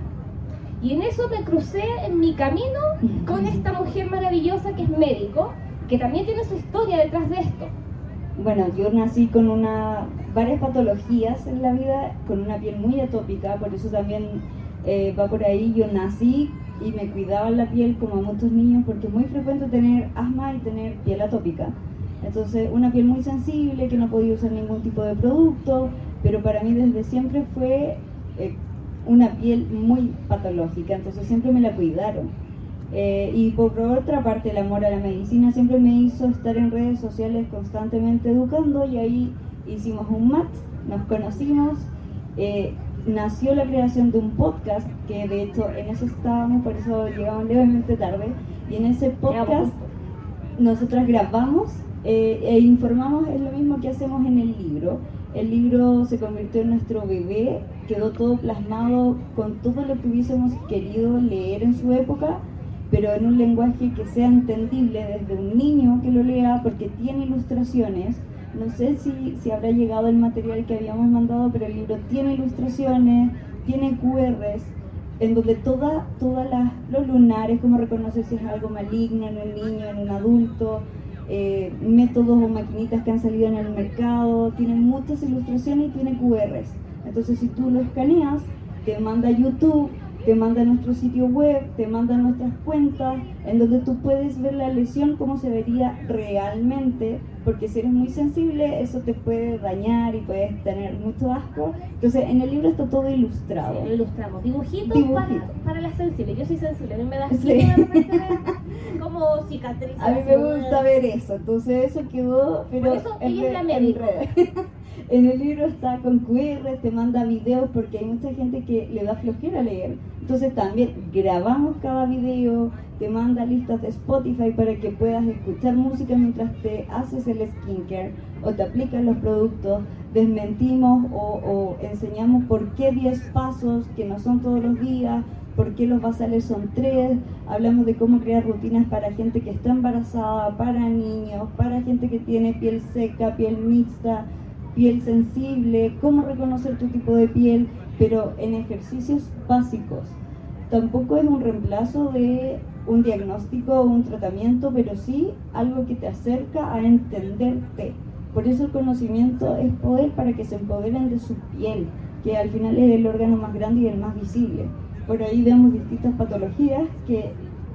Y en eso me crucé en mi camino con esta mujer maravillosa que es médico, que también tiene su historia detrás de esto. Bueno, yo nací con una, varias patologías en la vida, con una piel muy atópica, por eso también eh, va por ahí. Yo nací y me cuidaba la piel como a muchos niños, porque es muy frecuente tener asma y tener piel atópica. Entonces, una piel muy sensible, que no podía usar ningún tipo de producto, pero para mí desde siempre fue eh, una piel muy patológica, entonces siempre me la cuidaron. Eh, y por otra parte, el amor a la medicina siempre me hizo estar en redes sociales constantemente educando, y ahí hicimos un match, nos conocimos, eh, nació la creación de un podcast, que de hecho en eso estábamos, por eso llegamos levemente tarde, y en ese podcast nosotras grabamos eh, e informamos, es lo mismo que hacemos en el libro. El libro se convirtió en nuestro bebé, quedó todo plasmado con todo lo que hubiésemos querido leer en su época, pero en un lenguaje que sea entendible desde un niño que lo lea, porque tiene ilustraciones. No sé si, si habrá llegado el material que habíamos mandado, pero el libro tiene ilustraciones, tiene cu erres, en donde toda, todas las, los lunares, cómo reconocer si es algo maligno en un niño, en un adulto, eh, métodos o maquinitas que han salido en el mercado, tienen muchas ilustraciones y tiene cu erres. Entonces, si tú lo escaneas, te manda a YouTube, te manda a nuestro sitio web, te manda a nuestras cuentas, en donde tú puedes ver la lesión como se vería realmente, porque si eres muy sensible, eso te puede dañar y puedes tener mucho asco. Entonces, en el libro está todo ilustrado. Sí, lo ilustramos, dibujitos, Dibujito. para, para las sensibles. Yo soy sensible, a mí me da Sí. asquito de repente ver como cicatrices. A mí me gusta ver eso, entonces eso quedó, pero Por eso en ella es la re- médico. en redes. En el libro está con cu erres, te manda videos, porque hay mucha gente que le da flojera leer. Entonces también grabamos cada video, te manda listas de Spotify para que puedas escuchar música mientras te haces el skincare o te aplicas los productos. Desmentimos o, o enseñamos por qué diez pasos, que no son todos los días, por qué los basales son tres. Hablamos de cómo crear rutinas para gente que está embarazada, para niños, para gente que tiene piel seca, piel mixta, piel sensible, cómo reconocer tu tipo de piel, pero en ejercicios básicos. Tampoco es un reemplazo de un diagnóstico o un tratamiento, pero sí algo que te acerca a entenderte. Por eso el conocimiento es poder, para que se empoderen de su piel, que al final es el órgano más grande y el más visible. Por ahí vemos distintas patologías que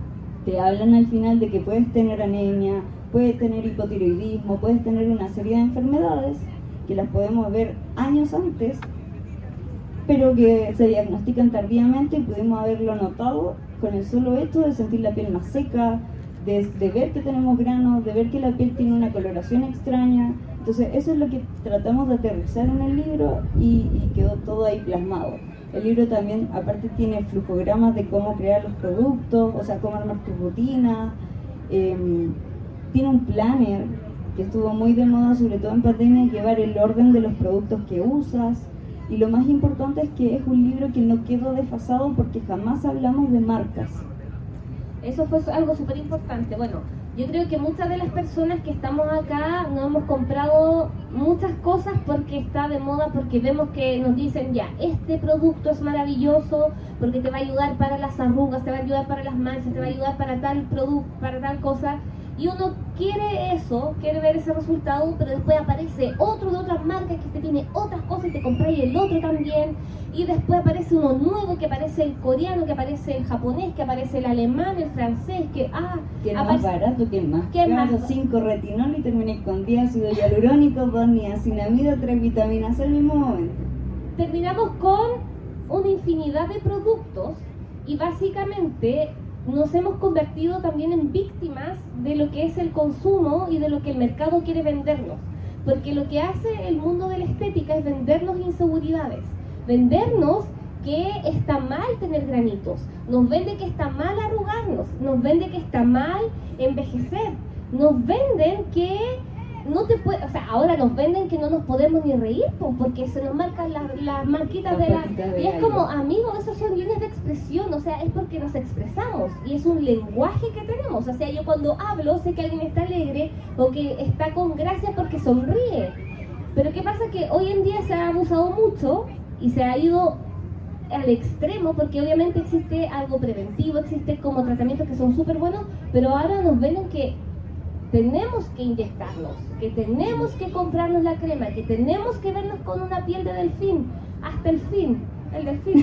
te hablan al final de que puedes tener anemia, puedes tener hipotiroidismo, puedes tener una serie de enfermedades que las podemos ver años antes, pero que se diagnostican tardíamente, y pudimos haberlo notado con el solo hecho de sentir la piel más seca, de, de ver que tenemos granos, de ver que la piel tiene una coloración extraña. Entonces eso es lo que tratamos de aterrizar en el libro, y, y quedó todo ahí plasmado. El libro también, aparte, tiene flujogramas de cómo crear los productos, o sea, cómo armar tus rutinas. Eh, tiene un planner que estuvo muy de moda, sobre todo en pandemia, llevar el orden de los productos que usas. Y lo más importante es que es un libro que no quedó desfasado porque jamás hablamos de marcas. Eso fue algo súper importante. Bueno, yo creo que muchas de las personas que estamos acá no hemos comprado muchas cosas porque está de moda, porque vemos que nos dicen ya, este producto es maravilloso porque te va a ayudar para las arrugas, te va a ayudar para las manchas, te va a ayudar para tal producto, para tal cosa. Y uno quiere eso, quiere ver ese resultado, pero después aparece otro de otras marcas que te tiene otras cosas y te compráis el otro también. Y después aparece uno nuevo, que aparece el coreano, que aparece el japonés, que aparece el alemán, el francés, que ah, que es aparece, más barato, que es más que caro, más... cinco retinol y terminé con diácido hialurónico, dos niacinamida, tres vitaminas C al mismo momento. Terminamos con una infinidad de productos y básicamente nos hemos convertido también en víctimas de lo que es el consumo y de lo que el mercado quiere vendernos. Porque lo que hace el mundo de la estética es vendernos inseguridades, vendernos que está mal tener granitos, nos vende que está mal arrugarnos, nos vende que está mal envejecer, nos venden que no te puede, o sea, ahora nos venden que no nos podemos ni reír, pues, porque se nos marcan las, las marquitas la de la... de Y es algo. como, amigos, esos son líneas de expresión, o sea, es porque nos expresamos y es un lenguaje que tenemos. O sea, yo cuando hablo sé que alguien está alegre o que está con gracia porque sonríe. Pero ¿qué pasa? Que hoy en día se ha abusado mucho y se ha ido al extremo, porque obviamente existe algo preventivo, existe como tratamientos que son súper buenos, pero ahora nos venden que tenemos que inyectarnos, que tenemos que comprarnos la crema, que tenemos que vernos con una piel de delfín, hasta el fin, el delfín.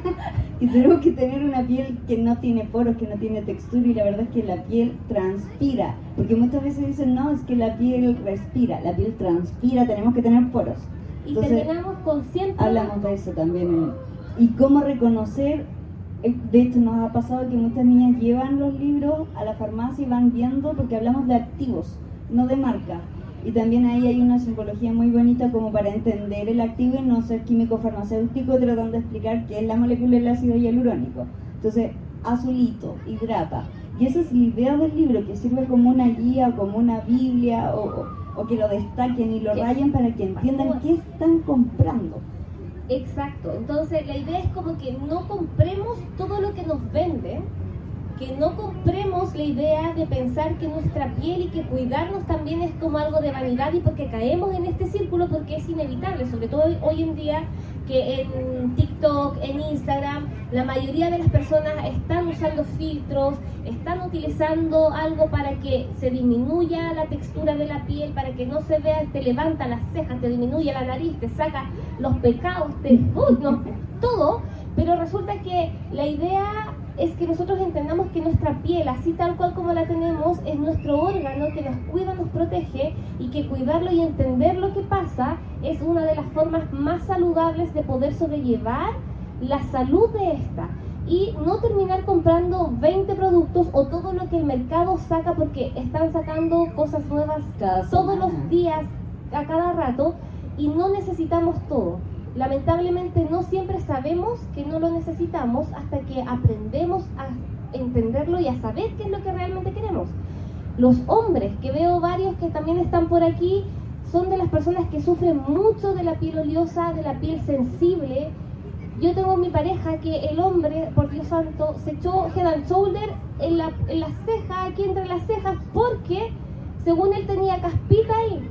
Y tenemos que tener una piel que no tiene poros, que no tiene textura, y la verdad es que la piel transpira, porque muchas veces dicen, no, es que la piel respira, la piel transpira, tenemos que tener poros. Y Entonces, terminamos conscientes. hablamos de eso también. en- Y cómo reconocer. De hecho, nos ha pasado que muchas niñas llevan los libros a la farmacia y van viendo, porque hablamos de activos, no de marca. Y también ahí hay una simbología muy bonita como para entender el activo y no ser químico farmacéutico tratando de explicar qué es la molécula del ácido hialurónico. Entonces, azulito, hidrata. Y esa es la idea del libro, que sirve como una guía, como una biblia, o, o, o que lo destaquen y lo rayen para que entiendan qué están comprando. Exacto, entonces la idea es como que no compremos todo lo que nos venden, que no compremos la idea de pensar que nuestra piel y que cuidarnos también es como algo de vanidad, y porque caemos en este círculo porque es inevitable, sobre todo hoy, hoy en día que en TikTok, en Instagram, la mayoría de las personas están usando filtros, están utilizando algo para que se disminuya la textura de la piel, para que no se vea, te levanta las cejas, te disminuye la nariz, te saca los pecados, te, uy, no, todo, pero resulta que la idea es que nosotros entendamos que nuestra piel, así tal cual como la tenemos, es nuestro órgano que nos cuida, nos protege, y que cuidarlo y entender lo que pasa es una de las formas más saludables de poder sobrellevar la salud de esta. Y no terminar comprando veinte productos o todo lo que el mercado saca, porque están sacando cosas nuevas Cada todos semana. los días, a cada rato, y no necesitamos todo. Lamentablemente no siempre sabemos que no lo necesitamos hasta que aprendemos a entenderlo y a saber qué es lo que realmente queremos. Los hombres, que veo varios que también están por aquí, son de las personas que sufren mucho de la piel oleosa, de la piel sensible. Yo tengo mi pareja que el hombre, por Dios santo, se echó Head and Shoulder en la, en la ceja, aquí entre las cejas, porque según él tenía caspita ahí.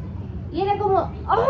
Y era como, ¡ah!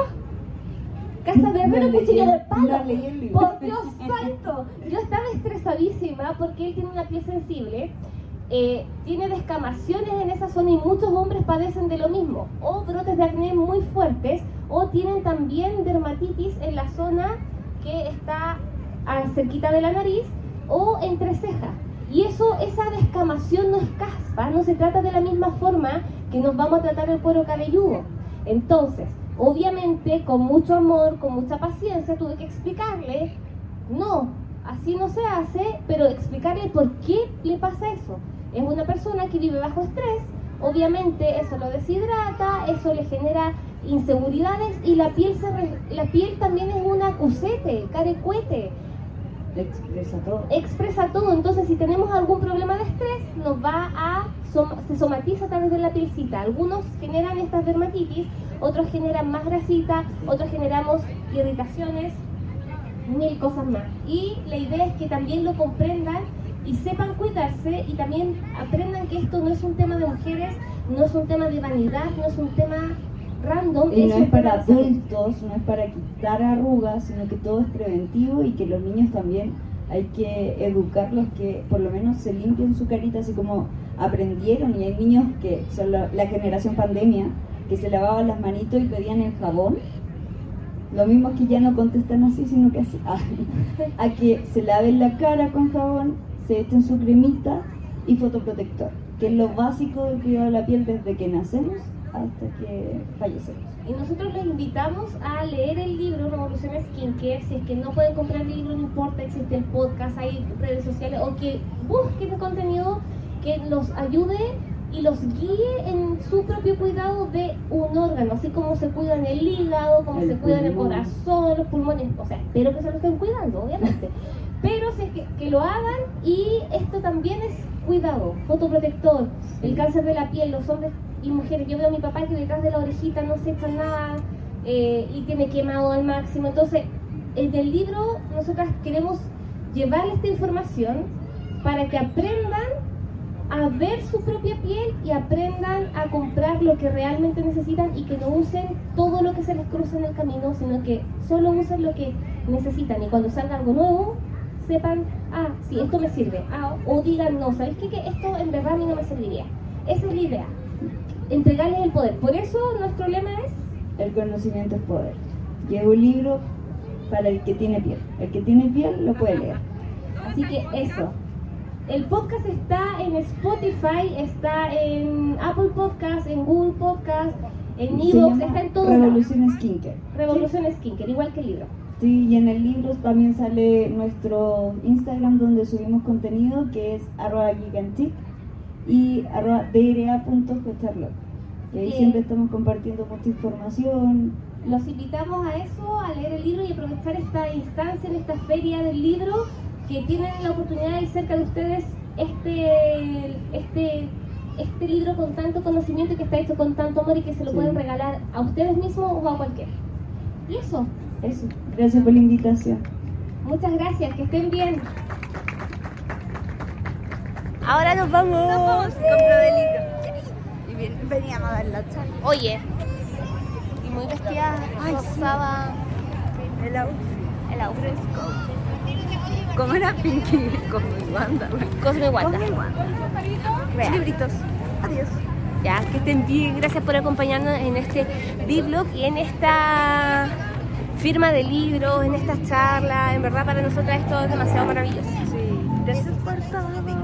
Casa de herrero, No cuchillo leí- de palo. no leí el libro. Por Dios santo. Yo estaba estresadísima porque él tiene una piel sensible. Eh, tiene descamaciones en esa zona y muchos hombres padecen de lo mismo, o brotes de acné muy fuertes, o tienen también dermatitis en la zona que está a- cerquita de la nariz o entre cejas. Y eso, esa descamación no es caspa, no se trata de la misma forma que nos vamos a tratar el cuero cabelludo. Entonces, obviamente, con mucho amor, con mucha paciencia, tuve que explicarle, no, así no se hace, pero explicarle por qué le pasa eso. Es una persona que vive bajo estrés, obviamente eso lo deshidrata, eso le genera inseguridades, y la piel, se re- la piel también es una cusete, carecuete. Expresa todo. Expresa todo. Entonces, si tenemos algún problema de estrés, nos va a som- se somatiza a través de la pielcita. Algunos generan estas dermatitis, otros generan más grasita, otros generamos irritaciones, mil cosas más. Y la idea es que también lo comprendan y sepan cuidarse y también aprendan que esto no es un tema de mujeres, no es un tema de vanidad, no es un tema random. Y no es un para tema de salud. adultos, no es para quitar arrugas, sino que todo es preventivo y que los niños también hay que educarlos que por lo menos se limpien su carita así como aprendieron. Y hay niños que son la, la generación pandemia que se lavaban las manitos y pedían el jabón. Lo mismo que ya no contestan así, sino que así, a, a que se laven la cara con jabón, se echen su cremita y fotoprotector, que es lo básico del cuidado de la piel desde que nacemos hasta que fallecemos. Y nosotros les invitamos a leer el libro Revolución Skincare. Si es que no pueden comprar el libro, no importa, existe el podcast, hay redes sociales, o que busquen contenido que los ayude y los guíe en su propio cuidado de un órgano, así como se cuidan el hígado, como El se cuidan el pulmón. corazón, los pulmones. O sea, espero que se lo estén cuidando, obviamente. Pero si es que, que lo hagan, y esto también es cuidado, fotoprotector, el cáncer de la piel, los hombres y mujeres. Yo veo a mi papá que detrás de la orejita no se echa nada eh, y tiene quemado al máximo. Entonces, en el libro nosotras queremos llevarles esta información para que aprendan a ver su propia piel y aprendan a comprar lo que realmente necesitan y que no usen todo lo que se les cruza en el camino, sino que solo usen lo que necesitan, y cuando salga algo nuevo sepan, ah, sí, esto me sirve, ah, o digan, no, ¿sabes qué? Que esto en verdad a mí no me serviría. Esa es la idea, entregarles el poder. Por eso nuestro lema es: El conocimiento es poder. Y es un libro para el que tiene piel. El que tiene piel lo puede leer. así que eso. El podcast está en Spotify, está en Apple Podcast, en Google Podcast, en Se Evox, llama está en todos lados. Revolución Skincare. Revolución Skincare, igual que el libro. Sí, y en el libro también sale nuestro Instagram donde subimos contenido, que es arroba gigantic y arroba dra.fecharlog. Y ahí Bien. siempre estamos compartiendo mucha información. Los invitamos a eso, a leer el libro y aprovechar esta instancia, en esta feria del libro, que tienen la oportunidad de cerca de ustedes este, este, este libro con tanto conocimiento y que está hecho con tanto amor y que se lo Sí. pueden regalar a ustedes mismos o a cualquiera. Y eso, Eso. Gracias por la invitación. muchas gracias, que estén bien. Ahora nos vamos. Nos vamos. Compro de libro. Y bien, veníamos a dar la charla. Oye, y muy vestida, Ay, rosada, El outfit. el outfit. ¿Cómo era Pinky? Como Wanda. Cosme Wanda. Vea. Libritos. Adiós. Ya, que estén bien, gracias por acompañarnos en este B-Blog y en esta firma de libros, en esta charla. En verdad para nosotras esto es demasiado maravilloso. Sí. Gracias por todo.